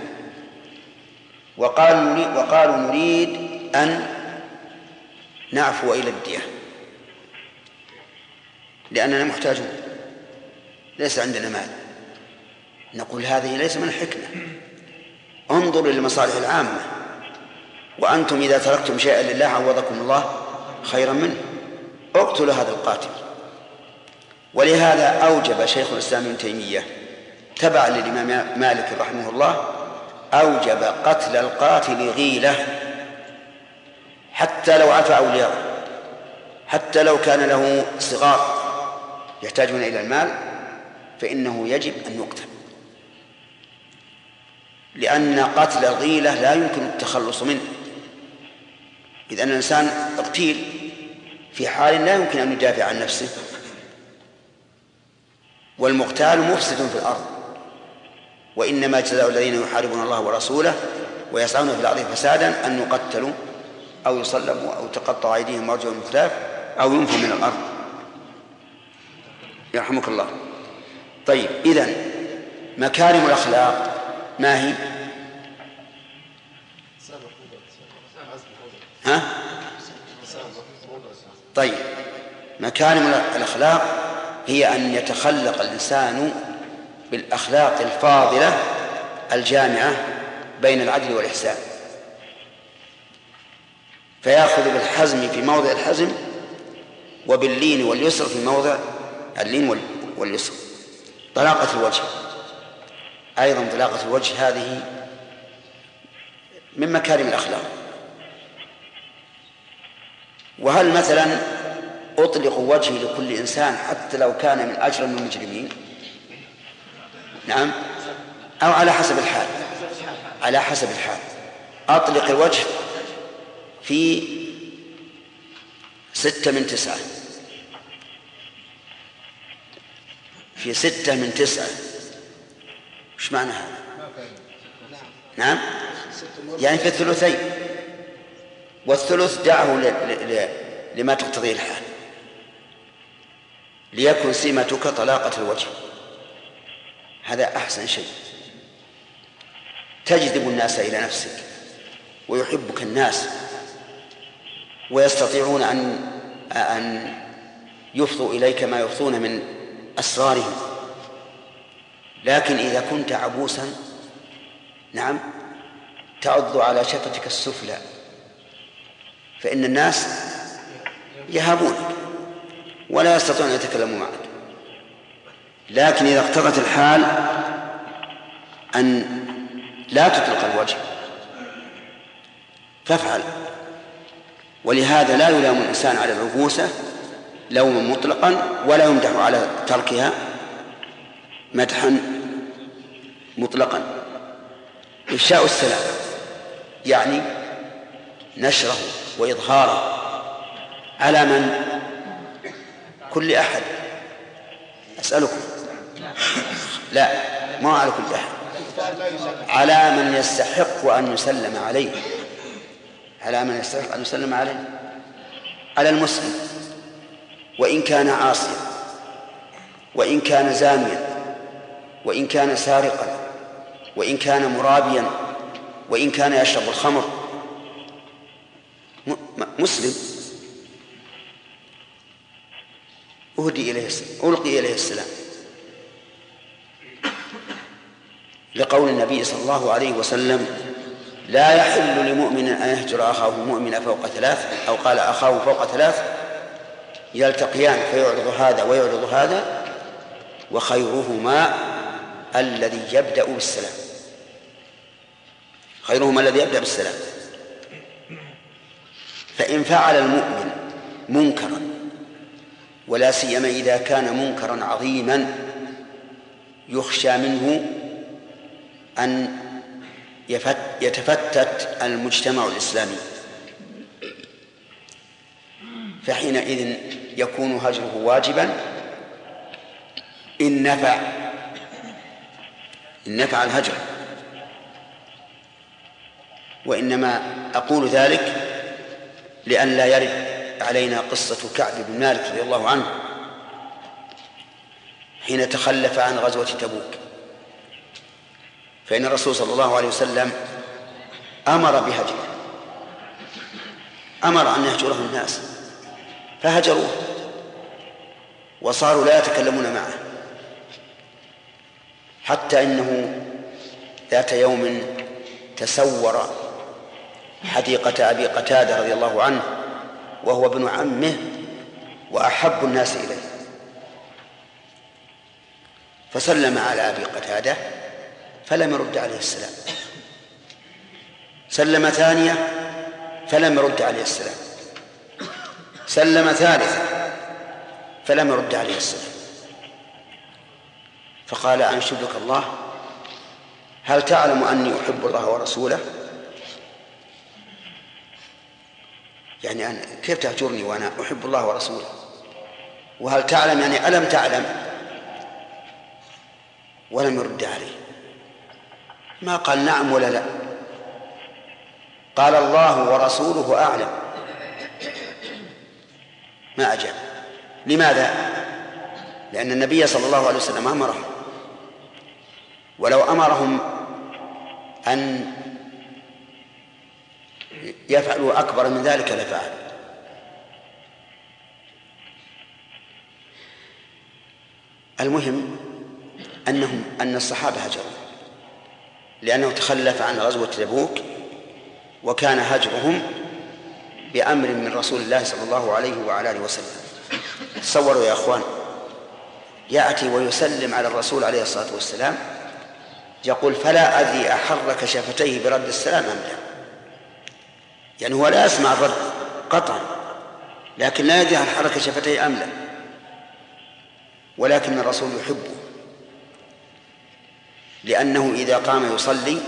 وقالوا نريد أن نعفو إلى الدية لأننا محتاجون، ليس عندنا مال، نقول هذه ليس من الحكمة. انظروا للمصالح العامة، وأنتم إذا تركتم شيئا لله عوضكم الله خيرا منه. اقتلوا هذا القاتل. ولهذا أوجب شيخ الإسلام ابن تيمية تبعا للإمام مالك رحمه الله، أوجب قتل القاتل غيلة حتى لو عفى أولياءه، حتى لو كان له صغار يحتاجون إلى المال فإنه يجب أن يقتل، لأن قتل الغيلة لا يمكن التخلص منه. إذا الإنسان اغتيل في حال لا يمكن أن يدافع عن نفسه، والمغتال مفسد في الأرض. وإنما جزاء الذين يحاربون الله ورسوله ويسعون في الأرض فسادا أن يقتلوا أو يصلبوا أو تقطع أيديهم وأرجلهم من خلاف أو ينفوا من الأرض. يرحمك الله. طيب، إذن مكارم الأخلاق ما هي؟ طيب، مكارم الأخلاق هي أن يتخلق الإنسان بالأخلاق الفاضلة الجامعة بين العدل والإحسان، فيأخذ بالحزم في موضع الحزم وباللين واليسر في موضع اللين واليسر. طلاقة الوجه أيضا، طلاقة الوجه هذه من مكارم الأخلاق. وهل مثلا أطلق وجهي لكل إنسان حتى لو كان من أجرم المجرمين؟ نعم، أو على حسب الحال. على حسب الحال. أطلق الوجه في 6 من 9، في 6 من 9. وش معنى هذا؟ نعم، يعني في الثلثين، والثلث دعه لما تقتضيه الحال، ليكن سمتك طلاقة الوجه. هذا أحسن شيء، تجذب الناس إلى نفسك ويحبك الناس ويستطيعون أن يفضوا إليك ما يفضون من أسرارهم. لكن إذا كنت عبوسا، نعم، تعض على شفتك السفلى، فإن الناس يهابونك ولا يستطيعون أن يتكلموا معك. لكن إذا اقتضت الحال أن لا تطلق الوجه فافعل. ولهذا لا يلام الإنسان على العبوسة لوما مطلقا ولا يمدح على تركها مدحا مطلقا. إفشاء السلام يعني نشره وإظهاره على من؟ كل أحد. أسألكم، لا، ما على كل أحد، على من يستحق أن يسلم عليه، على من يستحق أن يسلم عليه، على المسلم، وإن كان عاصيا، وإن كان زانيا، وإن كان سارقا، وإن كان مرابيا، وإن كان يشرب الخمر، مسلم ألقي إليه السلام، لقول النبي صلى الله عليه وسلم: لا يحل لمؤمن أن يهجر أخاه مؤمن فوق 3، أو قال أخاه فوق 3، يلتقيان فيعرض هذا ويعرض هذا، وخيرهما الذي يبدأ بالسلام، خيرهما الذي يبدأ بالسلام. فإن فعل المؤمن منكرا، ولا سيما إذا كان منكرا عظيما يخشى منه أن يتفتت المجتمع الإسلامي، فحينئذ يكون هجره واجبا إن نفع الهجر. وإنما أقول ذلك لأن لا يرد علينا قصة كعب بن مالك رضي الله عنه حين تخلف عن غزوة تبوك، فإن الرسول صلى الله عليه وسلم أمر بهجره، أمر أن يهجره الناس فهجروه وصاروا لا يتكلمون معه، حتى إنه ذات يوم تسور حديقة أبي قتادة رضي الله عنه وهو ابن عمه وأحب الناس إليه، فسلم على أبي قتادة فلم يرد عليه السلام، سلم ثانية فلم يرد عليه السلام، سلم ثالثة فلم يرد عليه السلام، فقال: أنشدك الله، هل تعلم أني أحب الله ورسوله؟ يعني أنا كيف تهجرني وأنا أحب الله ورسوله؟ وهل تعلم يعني ألم تعلم؟ ولم يرد عليه، ما قال نعم ولا لا، قال الله ورسوله أعلم، ما أجاب. لماذا؟ لأن النبي صلى الله عليه وسلم أمرهم، ولو أمرهم أن يفعلوا أكبر من ذلك لفعل. المهم أن الصحابة هجروا لأنه تخلف عن غزوة تبوك، وكان هجرهم بأمر من رسول الله صلى الله عليه وعلى آله وسلم. تصوروا يا أخوان، يأتي ويسلم على الرسول عليه الصلاة والسلام، يقول: فلا أدري أحرك شفتيه برد السلام أم لا، يعني هو لا يسمع الرد قطعا، لكن لا يدري هل حرك شفتيه أم لا، ولكن الرسول يحبه، لأنه إذا قام يصلي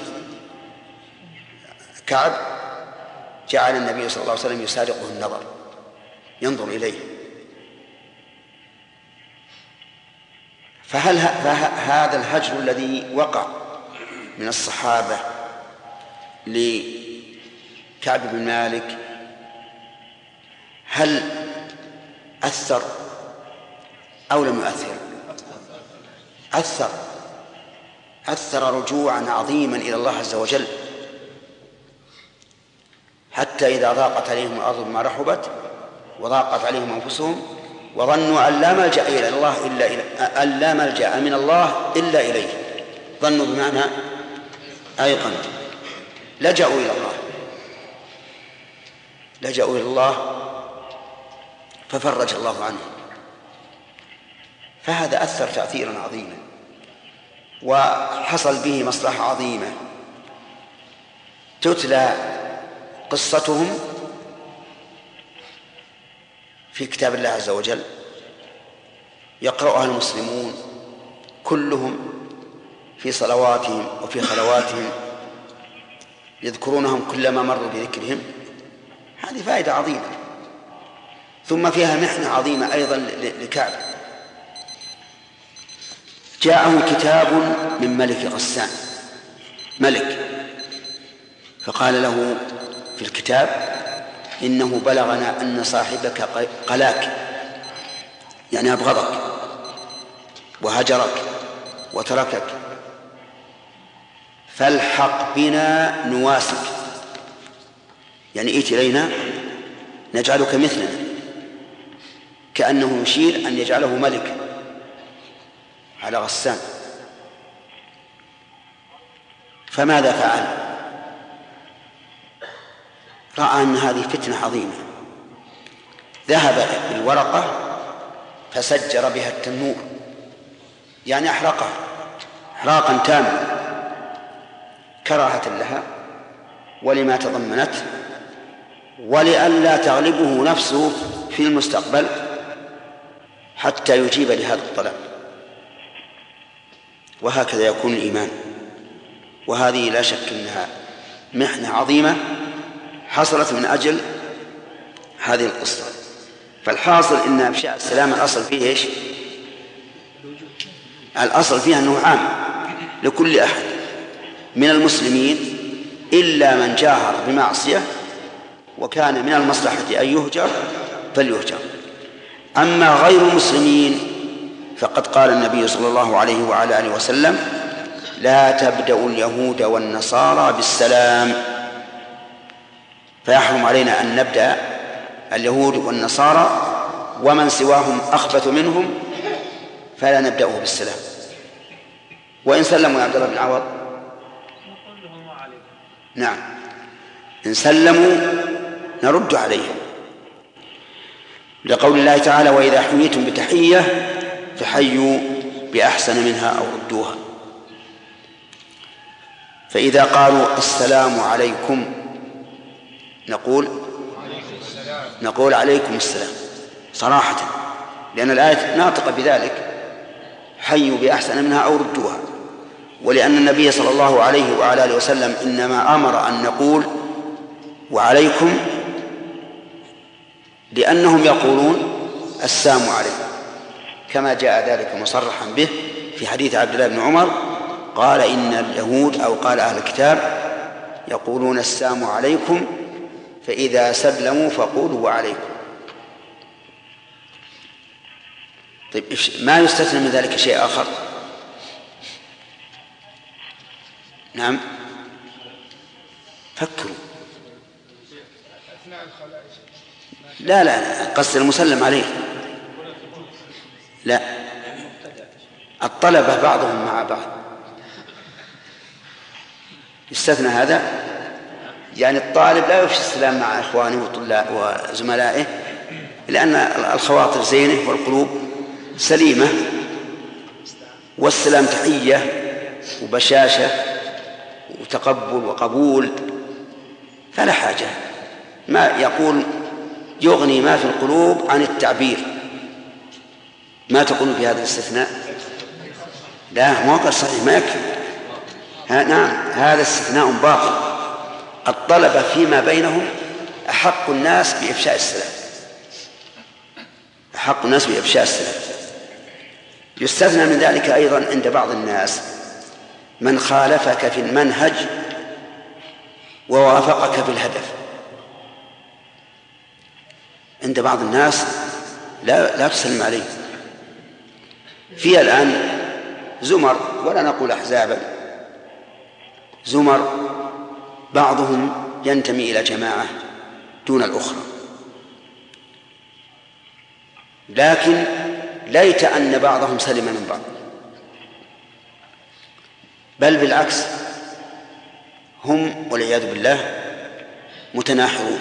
كعب جعل النبي صلى الله عليه وسلم يسارقه النظر، ينظر إليه. فهل هذا الهجر الذي وقع من الصحابة لكعب بن مالك هل أثر أو لم يؤثر؟ أثر رجوعا عظيما إلى الله عز وجل، حتى إذا ضاقت عليهم الأرض بما رحبت وضاقت عليهم أنفسهم وظنوا أن لا ملجأ إلى الله أن لا ملجأ من الله إلا إليه، ظنوا بمعنى أيقنوا، لجأوا إلى الله ففرج الله عنه. فهذا أثر تأثيرا عظيما وحصل به مصلحة عظيمة. تتلى قصتهم في كتاب الله عز وجل، يقرأها المسلمون كلهم في صلواتهم وفي خلواتهم، يذكرونهم كلما مروا بذكرهم. هذه فائدة عظيمة. ثم فيها محنة عظيمة أيضا لكعب. جاءه كتاب من ملك غسان، ملك، فقال له في الكتاب: إنه بلغنا أن صاحبك قلاك، يعني أبغضك وهجرك وتركك، فالحق بنا نواسك، يعني ائت إلينا نجعلك مثلنا، كأنه يشير أن يجعله ملك على غسان. فماذا فعل؟ رأى أن هذه فتنة عظيمة، ذهب بالورقة فسجر بها التنور، يعني أحرقها إحراقا تاما كراهة لها ولما تضمنت، ولئلا تغلبه نفسه في المستقبل حتى يجيب لهذا الطلب. وهكذا يكون الإيمان. وهذه لا شك أنها محنة عظيمة حصلت من أجل هذه القصة. فالحاصل إن أفشاء السلام الأصل فيه إيش؟ الأصل فيها أنه عام لكل أحد من المسلمين إلا من جاهر بمعصية وكان من المصلحة أن يهجر فليهجر. أما غير المسلمين فقد قال النبي صلى الله عليه وعلى آله وسلم: لا تبدأ اليهود والنصارى بالسلام. فيحرم علينا أن نبدأ اليهود والنصارى ومن سواهم أخبث منهم فلا نبدأه بالسلام. وإن سلموا يا عبد الله بن عوض، نعم، إن سلموا نرد عليهم، لقول الله تعالى: وإذا حييتم بتحية فحيوا بأحسن منها أو ردوها. فإذا قالوا السلام عليكم نقول عليكم السلام صراحة، لأن الآية ناطقة بذلك: حيوا بأحسن منها أو ردوها. ولأن النبي صلى الله عليه وعلى آله وسلم إنما أمر أن نقول وعليكم لأنهم يقولون السلام عليكم، كما جاء ذلك مصرحا به في حديث عبد الله بن عمر قال: إن اليهود أو قال أهل الكتاب يقولون السلام عليكم، فإذا سلموا فقولوا وعليكم. طيب، ما يستثنى من ذلك شيء آخر؟ نعم، فكروا. لا قصد المسلم عليه، لا، الطلبة بعضهم مع بعض يستثنى هذا، يعني الطالب لا يفشي السلام مع إخوانه وزملائه، لأن الخواطر زينة والقلوب سليمة، والسلام تحية وبشاشة وتقبل وقبول، فلا حاجة. ما يقول يغني ما في القلوب عن التعبير. ما تقول في هذا الاستثناء؟ لا، موقع صحيح ما يكفي. نعم، هذا استثناء باطل. الطلبة فيما بينهم أحق الناس بإفشاء السلام، أحق الناس بإفشاء السلام. يستثنى من ذلك أيضا عند بعض الناس من خالفك في المنهج ووافقك في الهدف. عند بعض الناس لا تسلم عليه. في الآن زمر، ولا نقول أحزابا، زمر بعضهم ينتمي إلى جماعة دون الأخرى، لكن ليت أن بعضهم سلم من بعض، بل بالعكس هم والعياذ بالله متناحرون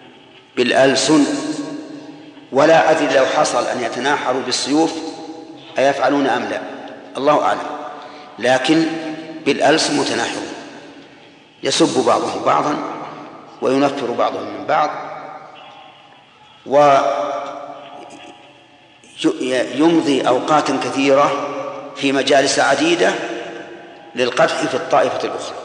بالألسن. ولا أدري لو حصل أن يتناحروا بالسيوف أيفعلون أم لا؟ الله أعلم. لكن بالألسن متناحرون، يسب بعضهم بعضا وينفر بعضهم من بعض، ويمضي أوقات كثيرة في مجالس عديدة للقدح في الطائفة الأخرى،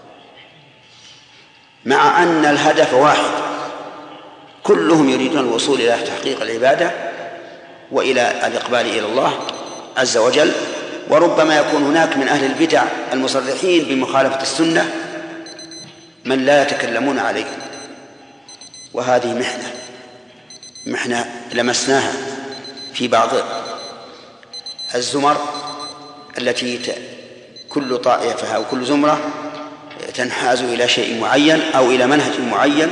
مع أن الهدف واحد، كلهم يريدون الوصول إلى تحقيق العبادة وإلى الإقبال إلى الله عز وجل. وربما يكون هناك من أهل البدع المصرحين بمخالفة السنة من لا يتكلمون عليه، وهذه محنة لمسناها في بعض الزمر التي كل طائفة أو كل زمرة تنحاز إلى شيء معين أو إلى منهج معين،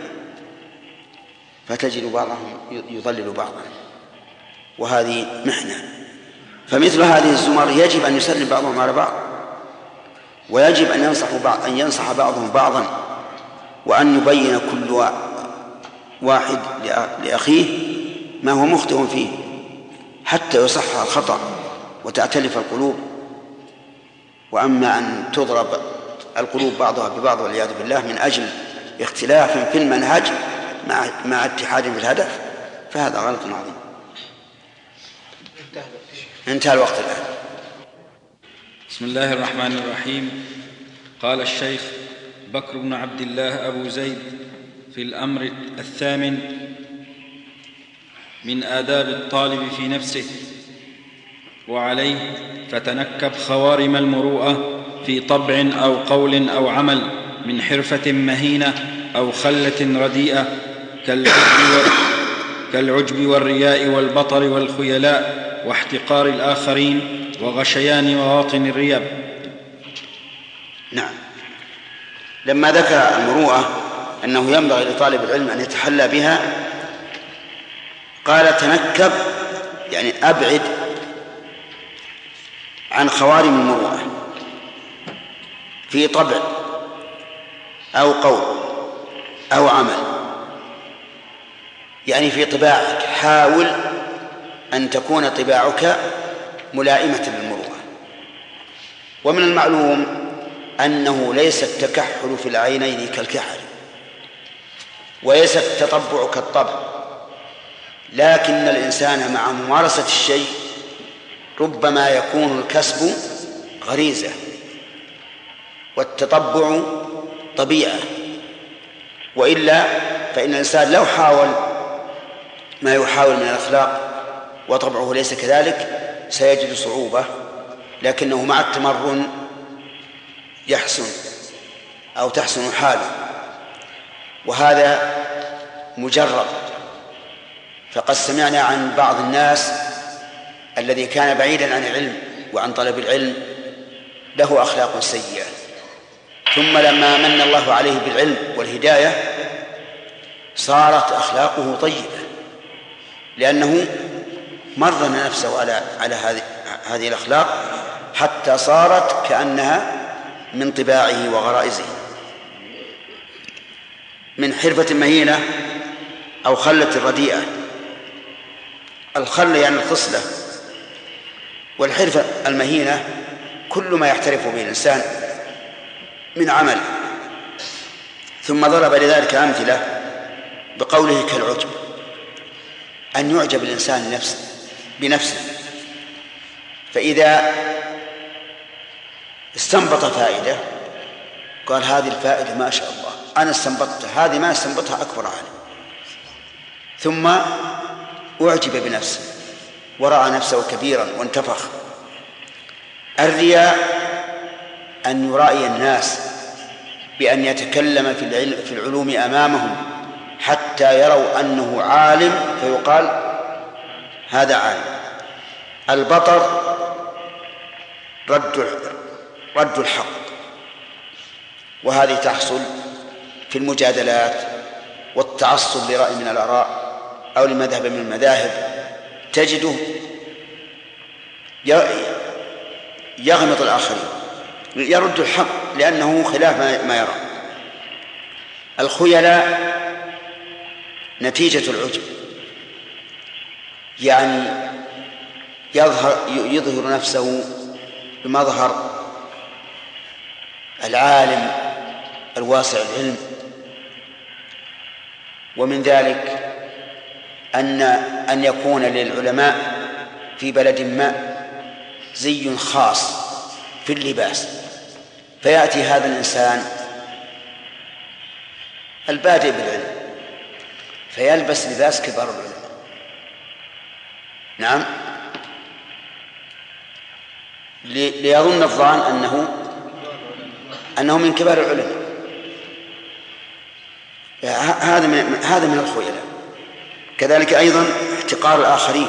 فتجد بعضهم يضلل بعضا، وهذه محنة. فمثل هذه الزمر يجب أن يسلم بعضهم على بعض، ويجب أن ينصح بعضهم بعضا، وأن يبين كل واحد لأخيه ما هو مخطئ فيه حتى يصحح الخطأ وتأتلف القلوب. وأما أن تضرب القلوب بعضها ببعض والعياذ بالله من أجل اختلاف في المنهج مع اتحاد في الهدف، فهذا غلط عظيم. انتهى الوقت الآن. بسم الله الرحمن الرحيم. قال الشيخ بكر بن عبد الله أبو زيد في الأمر 8 من آداب الطالب في نفسه وعليه: فتنكب خوارم المروءة في طبع أو قول أو عمل من حرفة مهينة أو خلة رديئة كالعجب والرياء والبطر والخيلاء واحتقار الآخرين وغشيان مواطن الريب. نعم. لما ذكر المروءة أنه ينبغي لطالب العلم أن يتحلى بها، قال تنكب يعني أبعد عن خوارم المروءة في طبع أو قول أو عمل، يعني في طباعك حاول أن تكون طباعك ملائمة للمروءة. ومن المعلوم أنه ليس التكحل في العينين كالكحل، وليس التطبع كالطبع، لكن الإنسان مع ممارسة الشيء ربما يكون الكسب غريزة والتطبع طبيعة، وإلا فإن الإنسان لو حاول ما يحاول من الأخلاق وطبعه ليس كذلك سيجد صعوبة، لكنه مع التمرن يحسن أو تحسن حاله، وهذا مجرب. فقد سمعنا عن بعض الناس الذي كان بعيدا عن العلم وعن طلب العلم له أخلاق سيئة، ثم لما من الله عليه بالعلم والهداية صارت أخلاقه طيبة، لأنه مرن نفسه على هذه الأخلاق حتى صارت كأنها من طباعه وغرائزه. من حرفة مهينة أو خلة رديئة. الخل يعني الخصلة، والحرفة المهينة كل ما يحترف به الإنسان من عمل. ثم ضرب لذلك أمثلة بقوله كالعجب، أن يعجب الإنسان بنفسه، فإذا استنبط فائدة قال هذه الفائدة ما شاء الله أنا استنبطتها، هذه ما استنبطها أكبر عالم، ثم أعجب بنفسه ورأى نفسه كبيرا وانتفخ. الرياء أن يرائي الناس بأن يتكلم في العلوم أمامهم حتى يروا أنه عالم فيقال هذا عالم. البطر رد الحق، وهذه تحصل في المجادلات والتعصب لرأي من الآراء أو لمذهب من المذاهب، تجده يغمط الآخرين، يرد الحق لأنه خلاف ما يرى. الخيلاء نتيجة العجب، يعني يظهر نفسه بمظهر العالم الواسع العلم. ومن ذلك أن يكون للعلماء في بلد ما زي خاص في اللباس، فيأتي هذا الإنسان البادئ بالعلم فيلبس لباس كبار العلماء. نعم، ليظن الظان أنه من كبار العلماء. هذا من الخيلاء. كذلك أيضا احتقار الآخرين،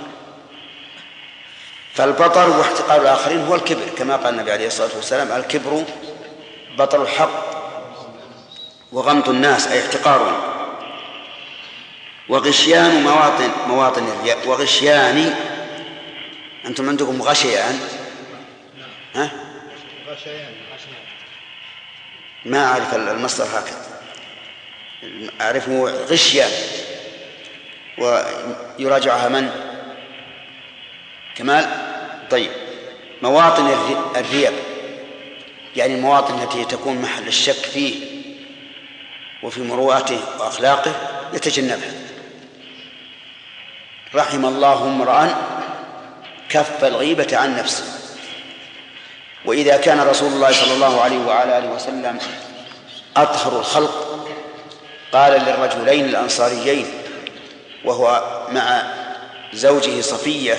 فالبطر واحتقار الآخرين هو الكبر، كما قال النبي عليه الصلاة والسلام: الكبر بطر الحق وغمط الناس، أي احتقارهم. وغشيان مواطن الرياء. وغشيان، أنتم عندكم غشيان؟ ها؟ ما أعرف المصدر هكذا، أعرفه غشيان. ويراجعها من؟ كمال. طيب، مواطن الريب يعني المواطن التي تكون محل الشك فيه وفي مروءته وأخلاقه يتجنبها. رحم الله امرأ كف الغيبة عن نفسه. وإذا كان رسول الله صلى الله عليه وعلى آله وسلم أطهر الخلق، قال للرجلين الأنصاريين وهو مع زوجه صفية،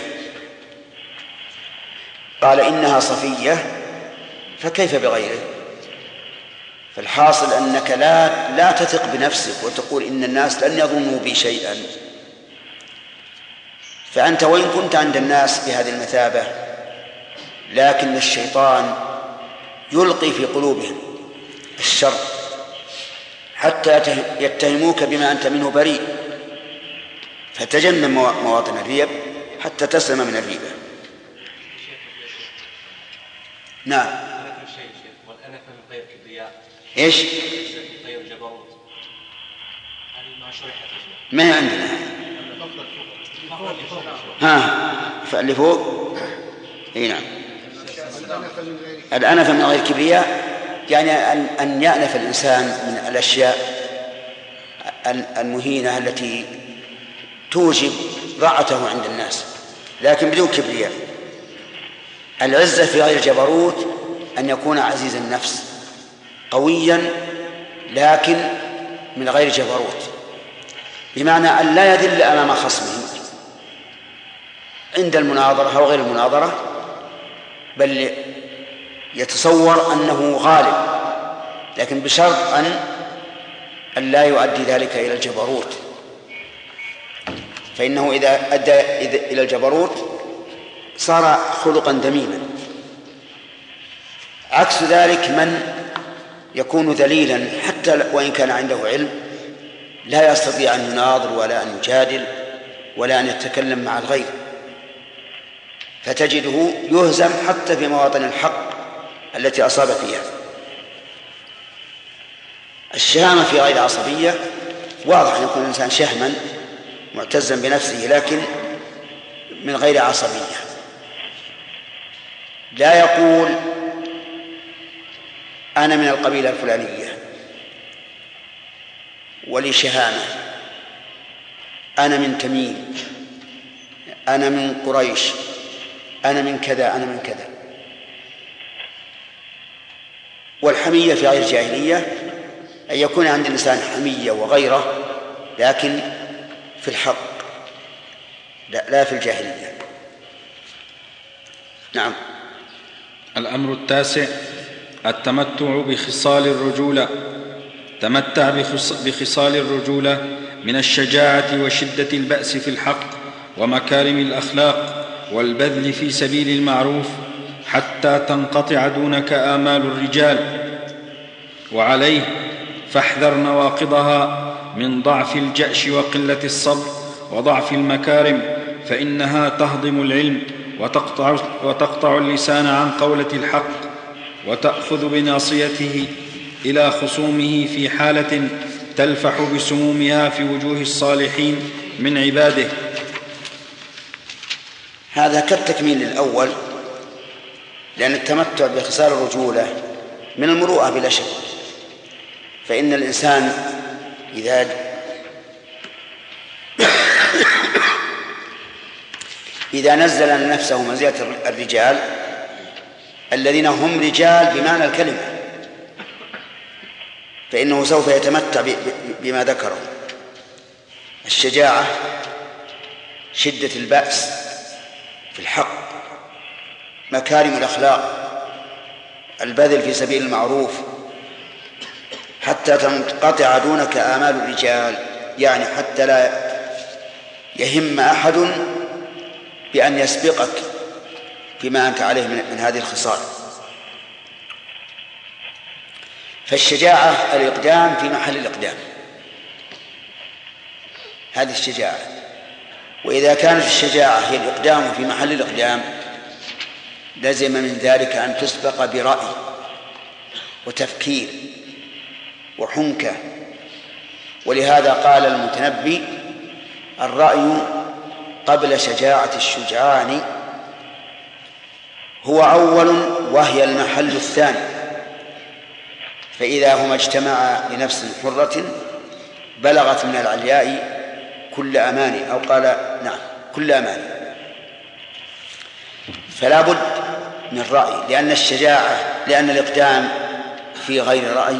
قال: إنها صفية فكيف بغيره؟ فالحاصل أنك لا تثق بنفسك وتقول إن الناس لن يظنوا بي شيئا. فأنت وإن كنت عند الناس بهذه المثابة، لكن الشيطان يلقي في قلوبهم الشر حتى يتهموك بما أنت منه بريء، فتجنب مواطن الريب حتى تسلم من الريبة. نعم. ايش؟ ما هي عندنا. فاللي فوق. اي نعم. الأنف من غير كبرياء يعني أن يأنف الإنسان من الأشياء المهينة التي توجب ضاعته عند الناس، لكن بدون كبرياء. العزة في غير جبروت أن يكون عزيز النفس قويا لكن من غير جبروت، بمعنى أن لا يذل أمام خصمه عند المناظرة أو غير المناظرة، بل يتصور أنه غالب، لكن بشرط أن لا يؤدي ذلك إلى الجبروت، فإنه إذا أدى إلى الجبروت صار خلقا ذميما. عكس ذلك من يكون ذليلا حتى وإن كان عنده علم، لا يستطيع أن يناظر ولا أن يجادل ولا أن يتكلم مع الغير، فتجده يهزم حتى في مواطن الحق التي أصاب فيها. الشهامة في غير عصبية واضح أن يكون الإنسان شهما معتزا بنفسه لكن من غير عصبية، لا يقول أنا من القبيلة الفلانية ولي شهامة، أنا من تميم، أنا من قريش، أنا من كذا، أنا من كذا. والحمية في غير جاهلية أن يكون عند الإنسان حمية وغيره لكن في الحق لا في الجاهلية. نعم. الأمر التاسع: التمتع بخصال الرجولة. تمتع بخصال الرجولة من الشجاعة وشدة البأس في الحق ومكارم الأخلاق والبذل في سبيل المعروف حتى تنقطع دونك آمال الرجال. وعليه فاحذر نواقضها من ضعف الجأش وقلة الصبر وضعف المكارم، فإنها تهضم العلم وتقطع اللسان عن قولة الحق وتأخذ بناصيته إلى خصومه في حالة تلفح بسمومها في وجوه الصالحين من عباده. هذا كالتكميل للأول، لأن التمتع بخصال الرجولة من المروءة بلا شك. فإن الإنسان إذا نزل نفسه منزلة الرجال الذين هم رجال بمعنى الكلمة، فإنه سوف يتمتع بما ذكره: الشجاعة، شدة البأس في الحق، مكارم الأخلاق، البذل في سبيل المعروف، حتى تنقطع دونك آمال الرجال، يعني حتى لا يهم أحد بأن يسبقك فيما أنت عليه من هذه الخصال. فالشجاعة الإقدام في محل الإقدام، هذه الشجاعة. وإذا كانت الشجاعة هي الإقدام في محل الإقدام لزم من ذلك أن تسبق برأي وتفكير وحنكة. ولهذا قال المتنبي: الرأي قبل شجاعة الشجعان هو أول وهي المحل الثاني، فإذا هما اجتمعا لنفس حرة بلغت من العلياء كل أماني، أو قال نعم كل أماني. فلا بد من رأي، لأن الإقدام في غير رأي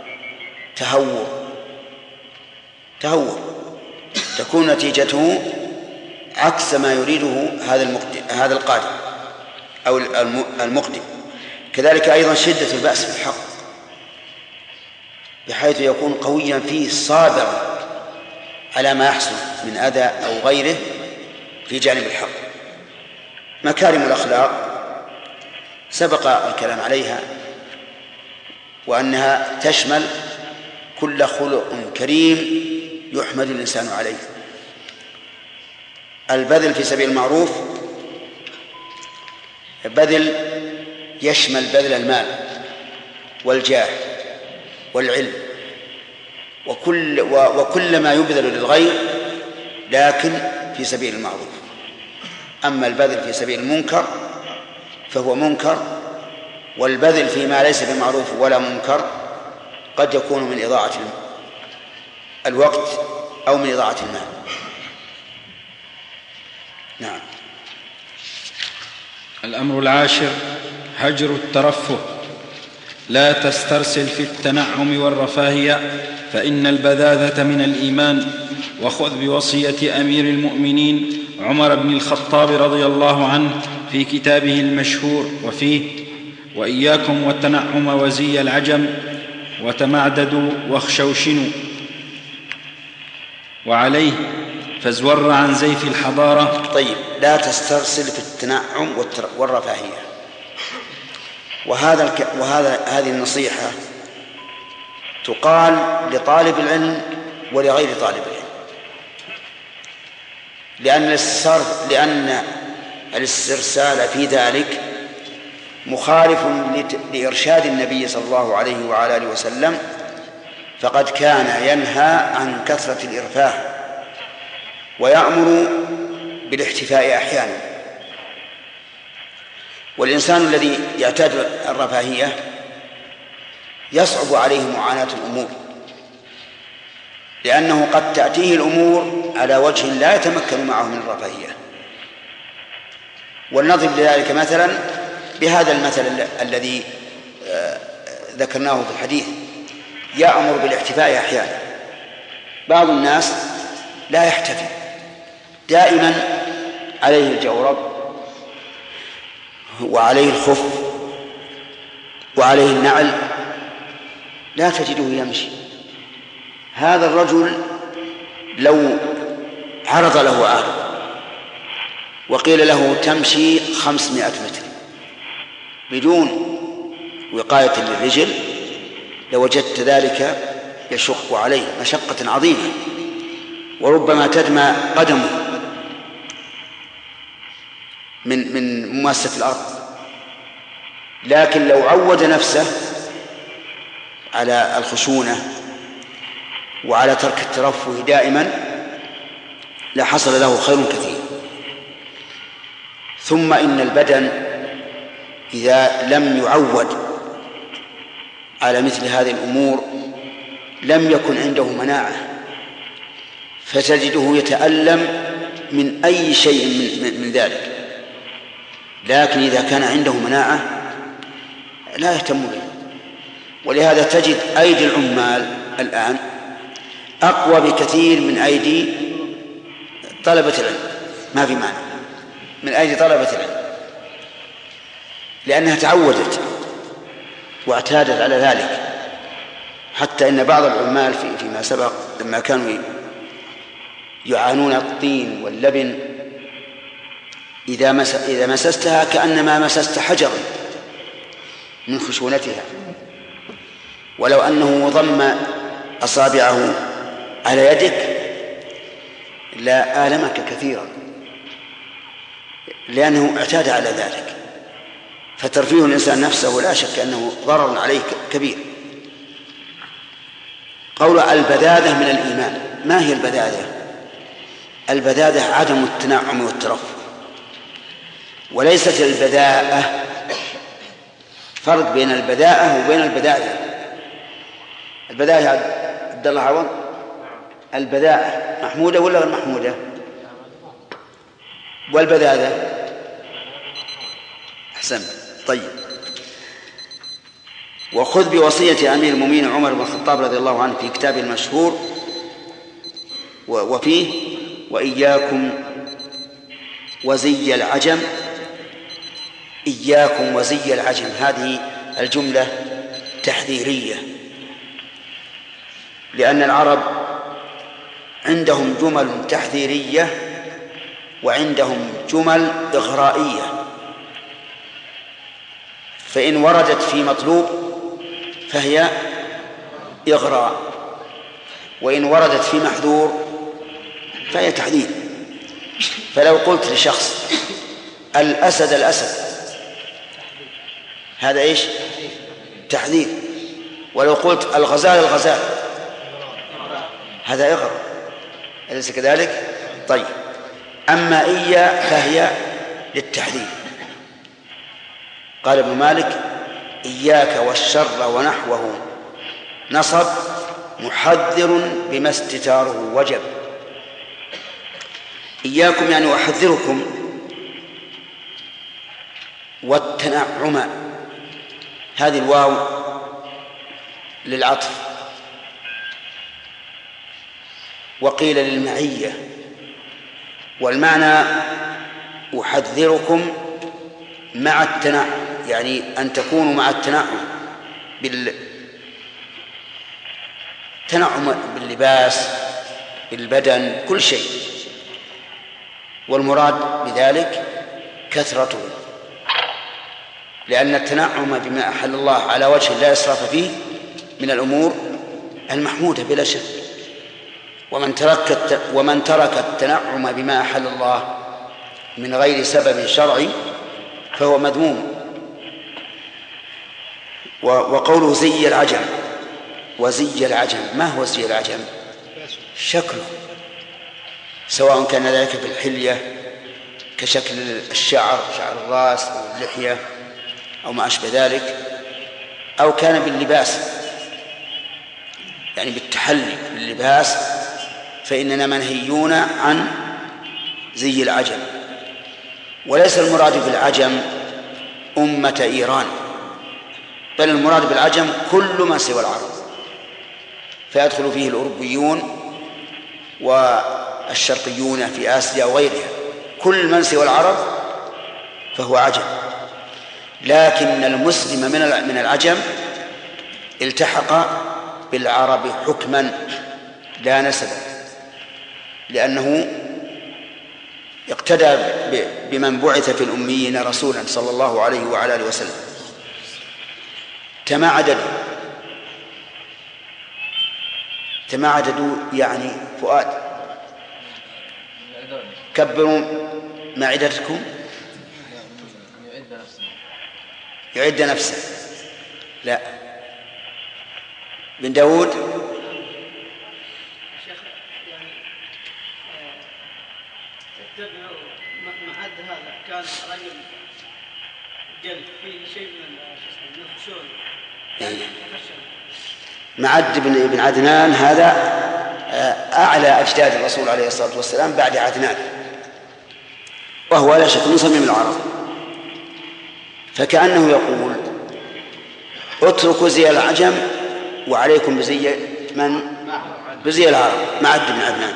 تهور تكون نتيجته عكس ما يريده هذا القادم أو المقدم. كذلك أيضا شدة البأس في الحق، بحيث يكون قويا فيه صابرا على ما يحصل من أذى أو غيره في جانب الحق. مكارم الأخلاق سبق الكلام عليها، وأنها تشمل كل خلق كريم يحمد الإنسان عليه. البذل في سبيل المعروف بذل يشمل بذل المال والجاه والعلم وكل ما يبذل للغير، لكن في سبيل المعروف. أما البذل في سبيل المنكر فهو منكر، والبذل فيما ليس بمعروف ولا منكر قد يكون من إضاعة الوقت أو من إضاعة المال. نعم. الأمر العاشر: هجر الترفه. لا تسترسل في التنعم والرفاهية، فإن البذاذة من الإيمان. وخذ بوصية أمير المؤمنين عمر بن الخطاب رضي الله عنه في كتابه المشهور وفيه: وإياكم والتنعم وزي العجم، وتمعددوا واخشوشنوا. وعليه: فازور عن زيف الحضارة. طيب، لا تسترسل في التنعم والرفاهية. هذه النصيحة تقال لطالب العلم ولغير طالب العلم، لأن الاسترسال في ذلك مخالف لإرشاد النبي صلى الله عليه وعلى آله وسلم، فقد كان ينهى عن كثرة الإرفاه ويأمر بالاحتفاء أحيانا. والإنسان الذي يعتاد الرفاهية يصعب عليه معاناة الأمور، لأنه قد تأتيه الأمور على وجه لا يتمكن معه من الرفاهية. والنظر لذلك مثلا بهذا المثل الذي ذكرناه في الحديث: يأمر بالاحتفاء أحيانا. بعض الناس لا يحتفي، دائما عليه الجورب وعليه الخف وعليه النعل، لا تجده يمشي. هذا الرجل لو عرض له عارض وقيل له تمشي 500 متر بدون وقاية للرجل لوجدت ذلك يشق عليه مشقة عظيمة، وربما تدمى قدمه من مماسة الأرض. لكن لو عود نفسه على الخشونة وعلى ترك الترفه دائما لحصل له خير كثير. ثم إن البدن إذا لم يعود على مثل هذه الأمور لم يكن عنده مناعة، فتجده يتألم من أي شيء من ذلك. لكن إذا كان عنده مناعة لا يهتم به. ولهذا تجد أيدي العمال الآن أقوى بكثير من أيدي طلبة العلم، ما في معنى، من أيدي طلبة العلم، لأنها تعودت واعتادت على ذلك. حتى إن بعض العمال فيما سبق لما كانوا يعانون الطين واللبن إذا مسستها كأنما مسست حجرا من خشونتها، ولو أنه ضم أصابعه على يدك لا آلمك كثيرا، لأنه اعتاد على ذلك. فترفيه الإنسان نفسه لا شك أنه ضرر عليه كبير. قول البذاذة من الإيمان. ما هي البذاذة؟ البذاذة عدم التنعم والترفه، وليست البذاءة. فرق بين البذاءة وبين البذاذة. البذاءة يا عبد الله عوض، البذاءة محمودة ولا غير محمودة؟ والبذاذة أحسن. طيب. وخذ بوصية أمير المؤمنين عمر بن الخطاب رضي الله عنه في كتابه المشهور وفيه: وإياكم وزي العجم. إياكم وزي العجم، هذه الجملة تحذيرية، لأن العرب عندهم جمل تحذيرية وعندهم جمل إغرائية، فإن وردت في مطلوب فهي إغراء، وإن وردت في محذور فهي تحذير. فلو قلت لشخص الأسد الأسد، هذا إيش؟ تحذير. ولو قلت الغزال الغزال، هذا إغراء، أليس كذلك؟ طيب. أما إيا فهي للتحذير. قال ابن مالك: إياك والشر ونحوه نصب محذر بما استتاره وجب. إياكم يعني أحذركم والتنعم، هذه الواو للعطف، وقيل للمعية، والمعنى أحذركم مع التنعم، يعني أن تكونوا مع التنعم بالتنعم باللباس بالبدن كل شيء، والمراد بذلك كثرته، لأن التنعم بما أحل الله على وجه لا إسراف فيه من الأمور المحمودة بلا شك. ومن ترك التنعم بما أحل الله من غير سبب شرعي فهو مذموم. وقوله زي العجم، وزي العجم، ما هو زي العجم؟ شكله، سواء كان ذلك في الحلية كشكل الشعر، شعر الرأس أو اللحية أو ما أشبه ذلك، أو كان باللباس يعني بالتحلي باللباس، فإننا منهيون عن زي العجم. وليس المراد بالعجم أمة إيران، بل المراد بالعجم كل ما سوى العرب، فيدخل فيه الأوروبيون والشرقيون في آسيا وغيرها، كل من سوى العرب فهو عجم. لكن المسلم من العجم التحق بالعرب حكما لا نسبا، لأنه اقتدى بمن بعث في الأميين رسولا صلى الله عليه وعلى آله وسلم. تماعددوا يعني فؤاد، كبروا معدتكم، يعد نفسه. لا، بن داود تتبع معدها هذا كان رجل جلد فيه شيء من الخشوع يعني معد بن عدنان هذا أعلى أجداد الرسول عليه الصلاة والسلام بعد عدنان، وهو لا شك من صميم العرب. فكأنه يقول اتركوا زي العجم وعليكم بزي من؟ بزي العرب، معد بن عدنان.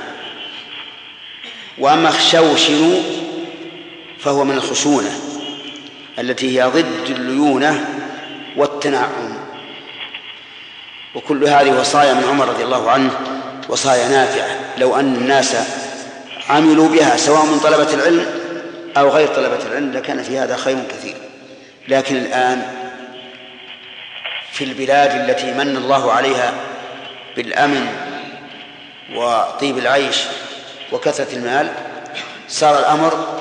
وأما خشوشن فهو من الخشونة التي هي ضد الليونة والتنعم، وكل هذه وصايا من عمر رضي الله عنه، وصايا نافعة. لو أن الناس عملوا بها سواء من طلبة العلم أو غير طلبة العلم لكان في هذا خير كثير. لكن الآن في البلاد التي من الله عليها بالأمن وطيب العيش وكثرة المال صار الأمر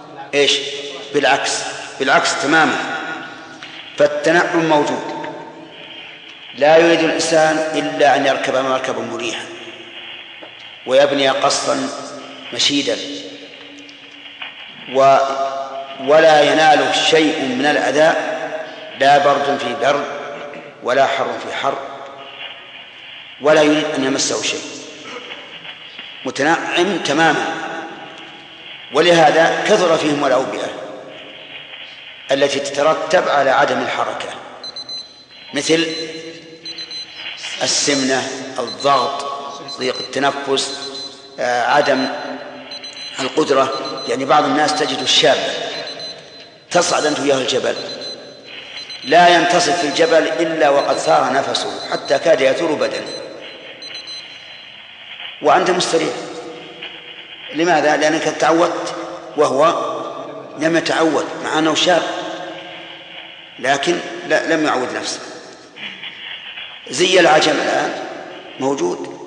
بالعكس تماما. فالتنعم موجود، لا يريد الإنسان إلا أن يركب مركبا مريحا ويبني قصرا مشيدا ولا يناله شيء من الأذى، لا برد في برد ولا حر في حر، ولا يريد أن يمسه شيء، متنعم تماما. ولهذا كثر فيهم الأوبئة التي تترتب على عدم الحركة، مثل السمنة، الضغط، ضيق التنفس، عدم القدرة. يعني بعض الناس تجد الشاب تصعد أنت وياه الجبل لا ينتصف في الجبل إلا وقد ثار نفسه حتى كاد يثور بدنه وأنت مستريح. لماذا؟ لأنك تعودت وهو لم يتعود، مع أنه شاب لكن لم يعود نفسه. زي العجم الآن موجود،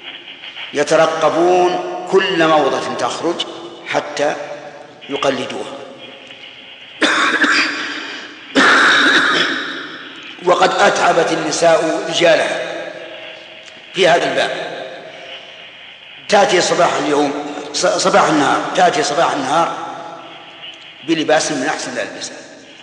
يترقبون كل موضة تخرج حتى يقلدوها. وقد أتعبت النساء رجالها في هذا الباب. تأتي صباح النهار بلباس من أحسن الألبسة،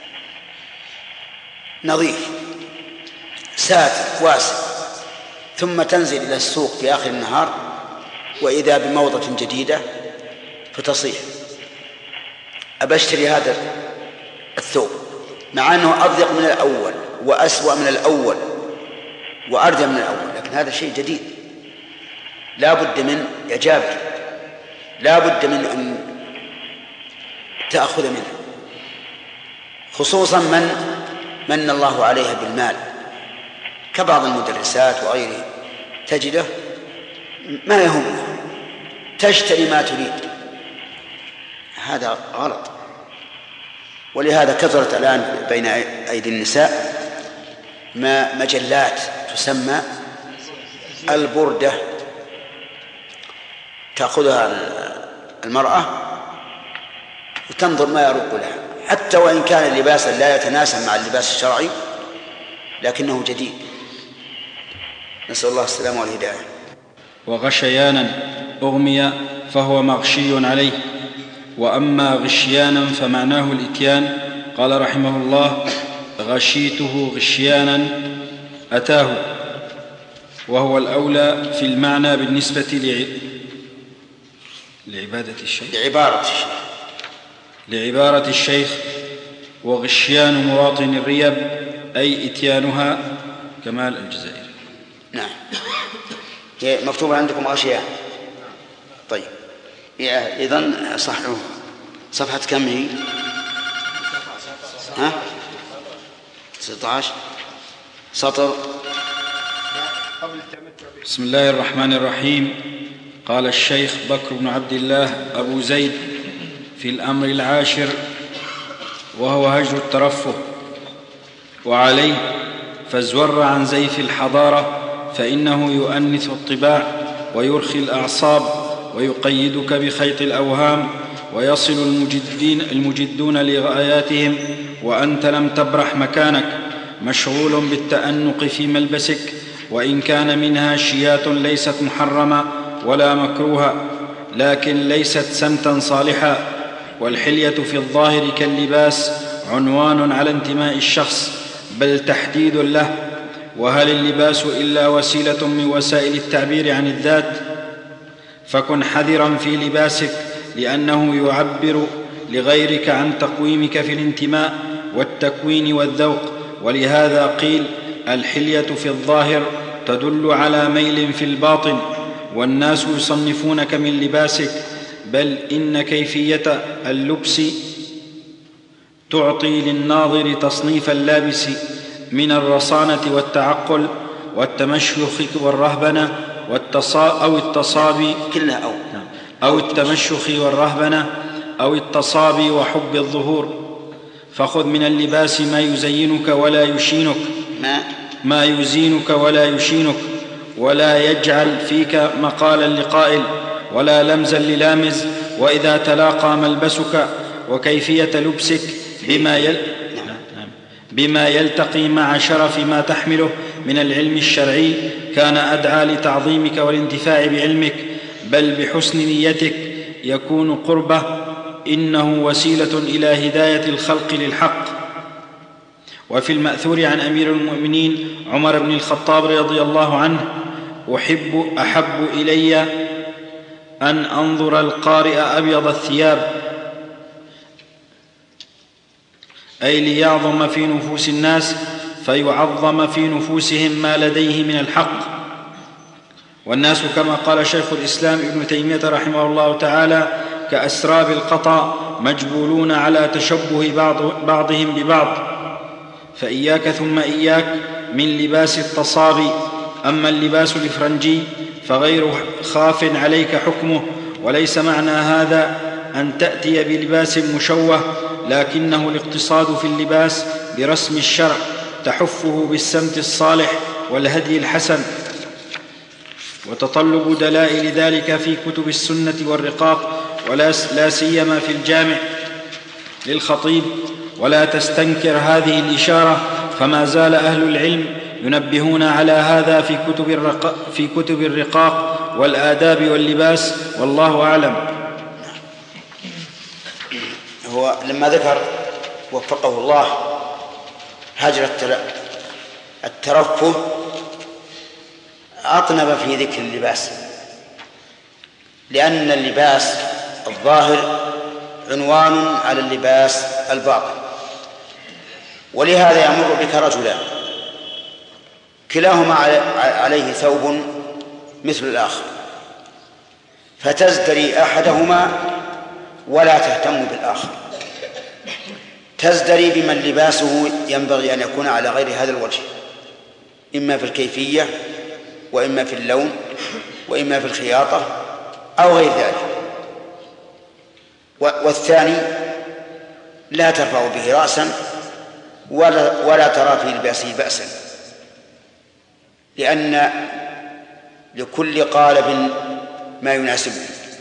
نظيف ساتر واسع، ثم تنزل إلى السوق في آخر النهار وإذا بموضة جديدة فتصيح أبشتري هذا الثوب، مع أنه أضيق من الأول وأسوأ من الأول وأردى من الأول، لكن هذا شيء جديد لا بد من إعجابه، لا بد من أن تأخذ منه، خصوصا من الله عليها بالمال كبعض المدرسات وغيره، تجده ما يهمه تشتري ما تريد. هذا غلط. ولهذا كثرت الآن بين أيدي النساء مجلات تسمى البردة، تأخذها المرأة وتنظر ما يروق لها، حتى وإن كان لباسا لا يتناسب مع اللباس الشرعي لكنه جديد. نسأل الله السلامة والهداية. وغشيانا أغمي فهو مغشي عليه، وأما غشيانا فمعناه الإتيان. قال رحمه الله: غشيته غشيانا أتاه، وهو الأولى في المعنى بالنسبة لعبارة الشيخ. وغشيان مواطن الريب أي إتيانها، كمال الجزائر. نعم، مكتوب عندكم غشيان. طيب إذن صحوا صفحة كم هي؟ 16 سطر. بسم الله الرحمن الرحيم. قال الشيخ بكر بن عبد الله أبو زيد في الأمر العاشر، وهو هجر الترفه، وعليه: فازور عن زيف الحضارة فإنه يؤنث الطباع ويرخي الأعصاب ويقيدك بخيط الأوهام، ويصل المجدون لغاياتهم وأنت لم تبرح مكانك، مشغول بالتأنق في ملبسك، وإن كان منها شيات ليست محرمة ولا مكروهة، لكن ليست سمتا صالحا، والحلية في الظاهر كاللباس عنوان على انتماء الشخص بل تحديد له. وهل اللباس إلا وسيلة من وسائل التعبير عن الذات؟ فكن حذرا في لباسك، لأنه يعبر لغيرك عن تقويمك في الانتماء والتكوين والذوق. ولهذا قيل: الحلية في الظاهر تدل على ميل في الباطن. والناس يصنفونك من لباسك، بل إن كيفية اللبس تعطي للناظر تصنيف اللابس من الرصانة والتعقل والتمشيخ والرهبنة أو التمشيخ والرهبنة أو التصابي وحب الظهور. فخذ من اللباس ما يزينك ولا يشينك، ما يزينك ولا يشينك، ولا يجعل فيك مقالا لقائل ولا لمزا للامز. وإذا تلاقى ملبسك وكيفية لبسك بما يلتقي مع شرف ما تحمله من العلم الشرعي كان أدعى لتعظيمك والانتفاع بعلمك، بل بحسن نيتك يكون قربه، إنه وسيلة إلى هداية الخلق للحق. وفي المأثور عن أمير المؤمنين عمر بن الخطاب رضي الله عنه: أحب إلي أن أنظر القارئ أبيض الثياب، أي ليعظم في نفوس الناس فيعظم في نفوسهم ما لديه من الحق. والناس كما قال شيخ الإسلام ابن تيمية رحمه الله تعالى كأسراب القطا مجبولون على تشبه بعضهم ببعض. فإياك ثم إياك من لباس التصابي. أما اللباس الإفرنجي فغير خاف عليك حكمه، وليس معنى هذا أن تأتي بلباس مشوه، لكنه الاقتصاد في اللباس برسم الشرع تحفه بالسمت الصالح والهدي الحسن، وتطلب دلائل ذلك في كتب السنة والرقاق، ولا سيما في الجامع للخطيب. ولا تستنكر هذه الإشارة، فما زال أهل العلم ينبهون على هذا في كتب الرقاق والآداب واللباس، والله أعلم. هو لما ذكر وفقه الله هجر الترفه أطنب في ذكر اللباس، لأن اللباس الظاهر عنوان على اللباس الباطن. ولهذا يمر بك رجلان كلاهما عليه ثوب مثل الآخر، فتزدري أحدهما ولا تهتم بالآخر، تزدري بمن لباسه ينبغي أن يكون على غير هذا الوجه، إما في الكيفية وإما في اللون وإما في الخياطة أو غير ذلك. والثاني لا ترفع به رأسا ولا ترى في لباسه بأسا، لأن لكل قالب ما يناسبه.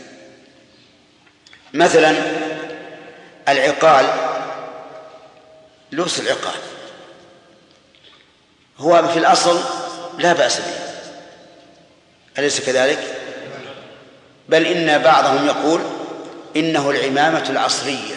مثلا العقال، لبس العقال هو في الأصل لا بأس به، أليس كذلك؟ بل إن بعضهم يقول إنه العمامة العصرية.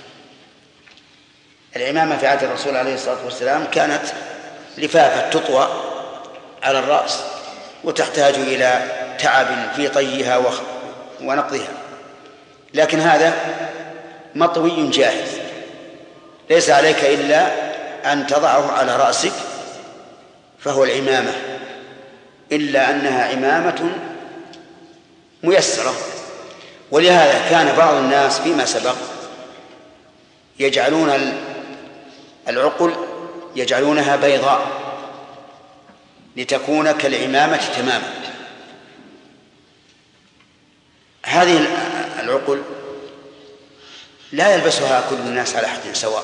العمامة في عهد الرسول عليه الصلاة والسلام كانت لفافة تطوى على الرأس وتحتاج إلى تعب في طيها ونقضها، لكن هذا مطوي جاهز، ليس عليك إلا أن تضعه على رأسك فهو العمامة، إلا أنها عمامة ميسرة. ولهذا كان بعض الناس فيما سبق يجعلون العقل يجعلونها بيضاء لتكون كالعمامة تماما. هذه العقل لا يلبسها كل الناس على حد سواء.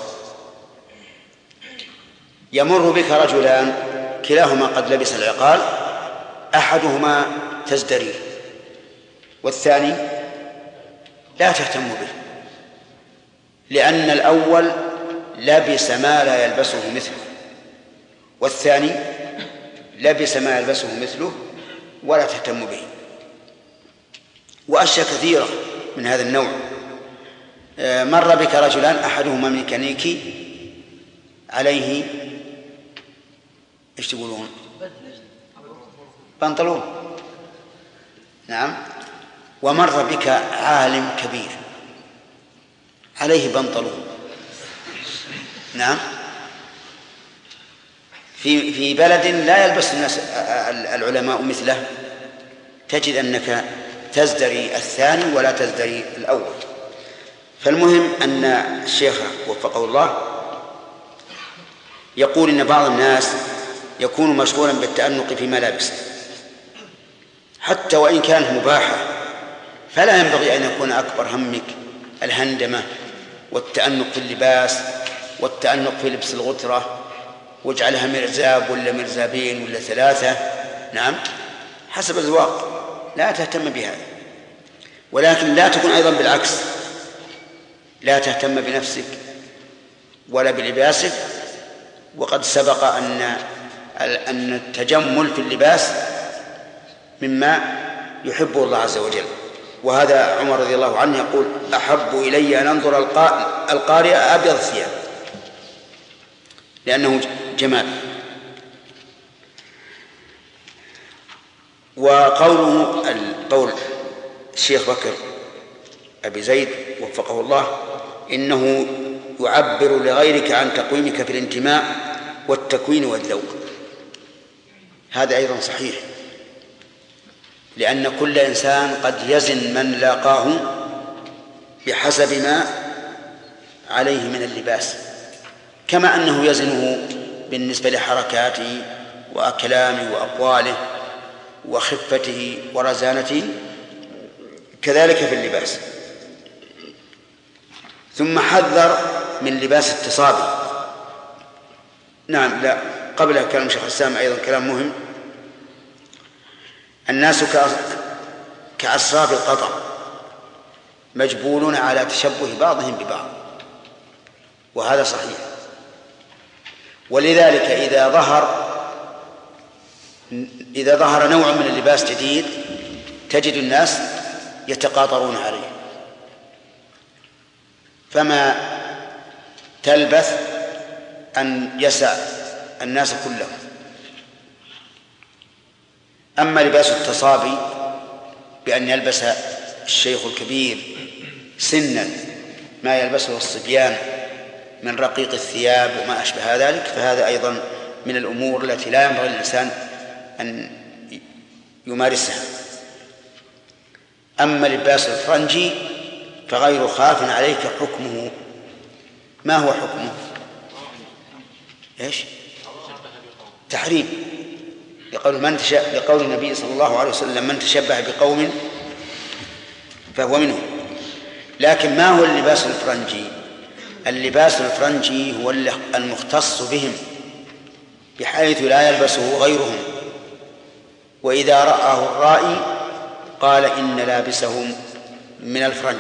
يمر بك رجلان كلاهما قد لبس العقال، أحدهما تزدريه والثاني لا تهتم به، لأن الأول لبس ما لا يلبسه مثله، والثاني لبس ما يلبسه مثله ولا تهتم به. وأشياء كثيرة من هذا النوع مر بك رجلان أحدهما ميكانيكي عليه ايش تقولون؟ بنطلون. نعم. ومر بك عالم كبير عليه بنطلون. نعم. في بلد لا يلبس الناس العلماء مثله تجد أنك تزدري الثاني ولا تزدري الأول. فالمهم أن الشيخ وفقه الله يقول إن بعض الناس يكون مشغولا بالتأنق في ملابسه حتى وإن كانت مباحة، فلا ينبغي أن يكون أكبر همك الهندمة والتأنق في اللباس والتأنق في لبس الغترة، واجعلها مرزاب ولا مرزابين ولا 3. نعم، حسب الذوق، لا تهتم بهذا. ولكن لا تكون أيضا بالعكس، لا تهتم بنفسك ولا بلباسك. وقد سبق أن التجمل في اللباس مما يحبه الله عز وجل. وهذا عمر رضي الله عنه يقول: أحب إلي أن أنظر القارئ أبيض الثياب، لأنه جمال. وقوله قول الشيخ بكر أبي زيد وفقه الله: إنه يعبر لغيرك عن تقويمك في الانتماء والتكوين والذوق، هذا أيضا صحيح، لأن كل إنسان قد يزن من لاقاه بحسب ما عليه من اللباس، كما أنه يزنه بالنسبة لحركاته وكلامه وأقواله وخفته ورزانته، كذلك في اللباس. ثم حذر من لباس التصابي. نعم، لا، قبل كلام شيخ الإسلام أيضا كلام مهم: الناس كأسراب القطع مجبولون على تشبه بعضهم ببعض، وهذا صحيح. ولذلك إذا ظهر نوع من اللباس جديد تجد الناس يتقاطرون عليه، فما تلبث أن يسع الناس كلهم. أما لباس التصابي بأن يلبس الشيخ الكبير سنا ما يلبسه الصبيان من رقيق الثياب وما أشبه ذلك، فهذا أيضا من الأمور التي لا ينبغي للإنسان أن يمارسها. أما لباس الفرنجي فغير خاف عليك حكمه. ما هو حكمه؟ إيش؟ تحريم، لقول النبي صلى الله عليه وسلم: من تشبه بقوم فهو منهم. لكن ما هو اللباس الفرنجي؟ اللباس الفرنجي هو المختص بهم بحيث لا يلبسه غيرهم، وإذا رآه الرائي قال إن لابسهم من الفرنج.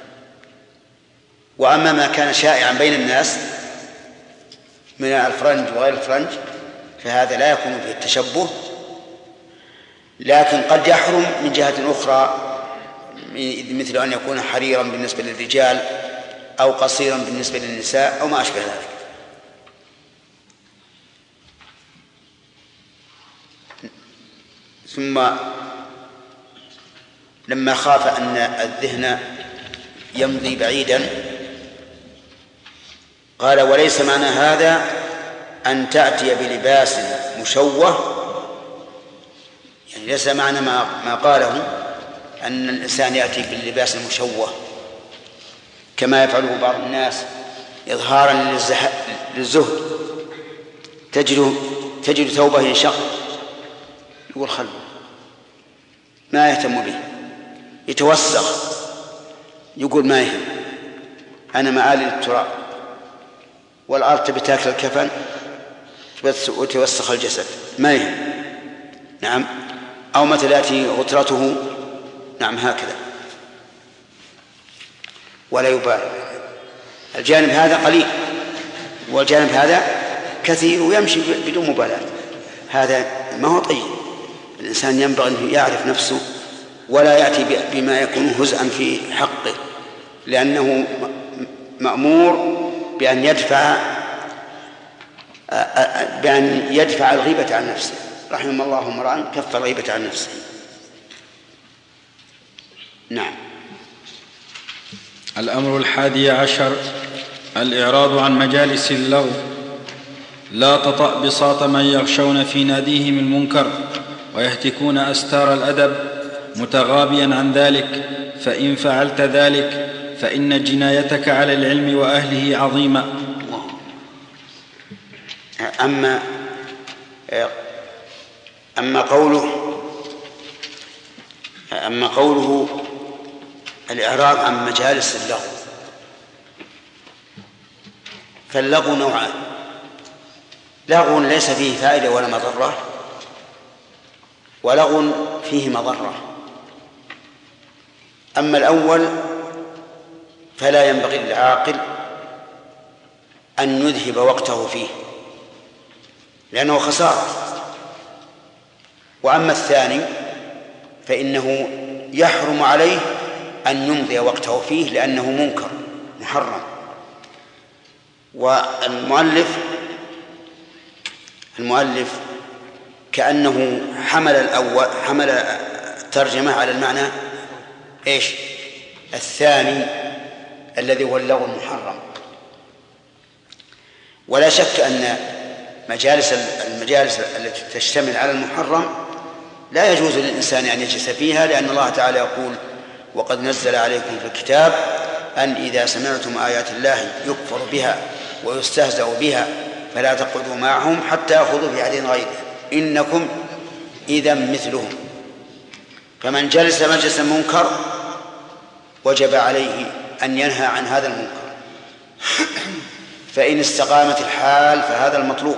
وأما ما كان شائعا بين الناس من الفرنج وغير الفرنج فهذا لا يكون فيه التشبه، لكن قد يحرم من جهة أخرى، مثل أن يكون حريرا بالنسبة للرجال أو قصيرا بالنسبة للنساء أو ما أشبه ذلك. ثم لما خاف أن الذهن يمضي بعيدا قال: وليس معنى هذا أن تأتي بلباس مشوه، يعني ليس معنى ما قاله أن الإنسان يأتي باللباس المشوه كما يفعله بعض الناس إظهارا للزهد. تجد ثوبه ينشق يقول خل، ما يهتم به، يتوسخ يقول ما يهم، أنا مآلي للتراب، والأرض تبي تاكل الكفن وتوسخ الجسد، ما يهم. نعم. أو مثل يأتي غترته، نعم، هكذا ولا يبالي. الجانب هذا قليل والجانب هذا كثير ويمشي بدون مبالاة، هذا ما هو طيب. الإنسان ينبغي أن يعرف نفسه ولا يأتي بما يكون هزءا في حقه، لأنه مأمور بأن يدفع الغيبة عن نفسه. رحم الله امرأ كف الغيبة عن نفسه. نعم. الأمر 11 الإعراض عن مجالس اللغو. لا تطأ بساط من يغشون في ناديهم المنكر ويهتكون أستار الأدب متغابيا عن ذلك، فإن فعلت ذلك فإن جنايتك على العلم وأهله عظيمة. أما قوله الإعراض عن مجالس اللغو، فاللغو نوعان: لغو ليس فيه فائدة ولا مضرة، ولغو فيه مضرة. أما الأول فلا ينبغي للعاقل أن يذهب وقته فيه لأنه خسارة. وأما الثاني فإنه يحرم عليه أن يمضي وقته فيه لأنه منكر محرم. والمؤلف كأنه حمل الترجمة على المعنى الثاني الذي هو اللغو المحرم. ولا شك أن المجالس التي تشتمل على المحرم لا يجوز للإنسان أن يجلس فيها، لأن الله تعالى يقول: وقد نزل عليكم في الكتاب أن إذا سمعتم آيات الله يكفر بها ويستهزأ بها فلا تقعدوا معهم حتى يأخذوا بحديث غيره إنكم إذا مثلهم. فمن جلس مجلس منكر وجب عليه أن ينهى عن هذا المنكر، فإن استقامت الحال فهذا المطلوب،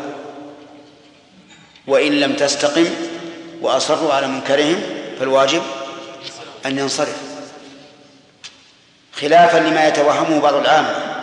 وإن لم تستقم وأصروا على منكرهم فالواجب أن ينصرف، خلافا لما يتوهمه بعض العامة.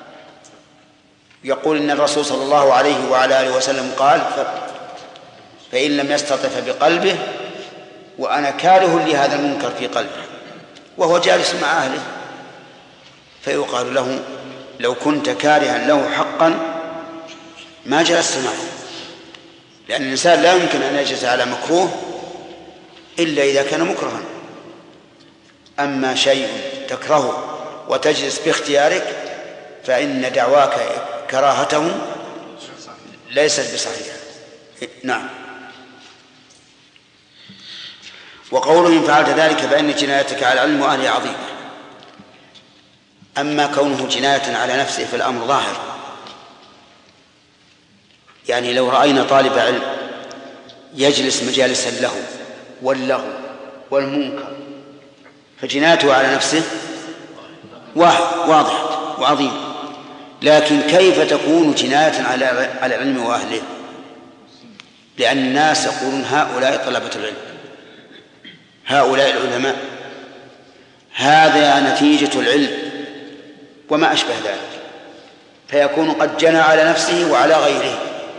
يقول إن الرسول صلى الله عليه وعلى آله وسلم قال: فإن لم يستطف بقلبه، وأنا كاره لهذا المنكر في قلبه وهو جالس مع أهله، فيقال له: لو كنت كارها له حقا ما جلست معه، لأن الإنسان لا يمكن أن يجلس على مكروه إلا إذا كان مكرها. أما شيء تكرهه وتجلس باختيارك فإن دعواك كراهته ليست بصحيحة. نعم. وقوله: إن فعلت ذلك فإن جنايتك على العلم وأهله عظيمة. أما كونه جناية على نفسه فالأمر ظاهر، يعني لو رأينا طالب علم يجلس مجالس اللهو واللغو والمنكر فجنايته على نفسه واضحة وعظيمة، لكن كيف تكون جناية على العلم وأهله؟ لأن الناس يقولون: هؤلاء طلبة العلم، هؤلاء العلماء، هذا نتيجة العلم وما أشبه ذلك، فيكون قد جنى على نفسه وعلى غيره.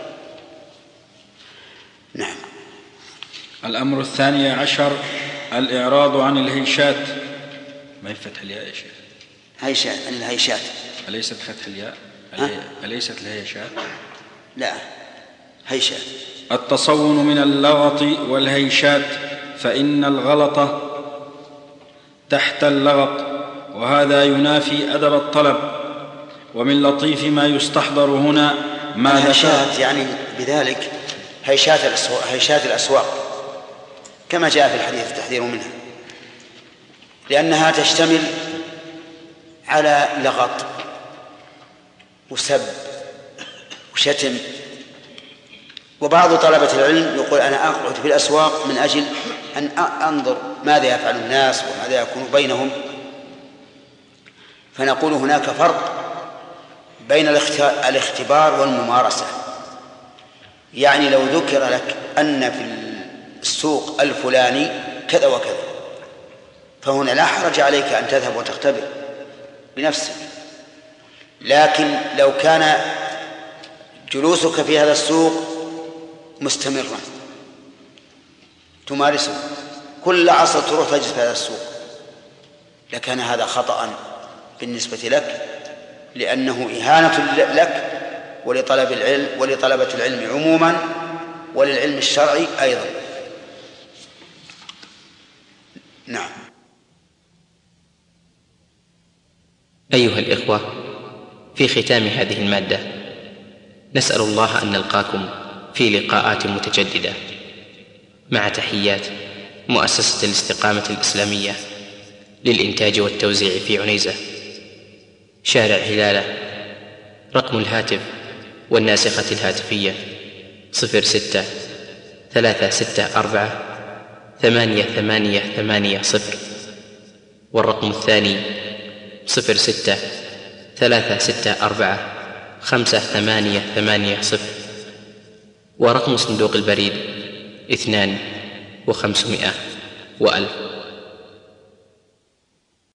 نعم. الأمر 12 الإعراض عن الهيشات. ما يفتح الياء يا شيخ؟ هيشات، الهيشات أليست فتح الياء؟ أليست الهيشات؟ لا، هيشات. التصون من اللغط والهيشات، فإن الغلط تحت اللغط، وهذا ينافي أدب الطلب. ومن لطيف ما يستحضر هنا ما الهيشات يعني بذلك هيشات الأسواق كما جاء في الحديث التحذير منها، لأنها تشتمل على لغط وسب وشتم. وبعض طلبة العلم يقول: أنا أقعد في الأسواق من أجل أن أنظر ماذا يفعل الناس وماذا يكون بينهم. فنقول هناك فرق بين الاختبار والممارسة. يعني لو ذكر لك أن في السوق الفلاني كذا وكذا، فهنا لا حرج عليك أن تذهب وتختبر بنفسك. لكن لو كان جلوسك في هذا السوق مستمرا تمارسه، كل عصر تروح تجلس في هذا السوق، لكان هذا خطأ بالنسبة لك لأنه إهانة لك ولطلبة العلم عموما وللعلم الشرعي أيضا. نعم. أيها الإخوة، في ختام هذه المادة نسأل الله أن نلقاكم في لقاءات متجددة، مع تحيات مؤسسة الاستقامة الإسلامية للإنتاج والتوزيع في عنيزة، شارع هلالة. رقم الهاتف والناسخة الهاتفية 06-364-8880، والرقم الثاني 06-364-5880، ورقم صندوق البريد 2500 و1000.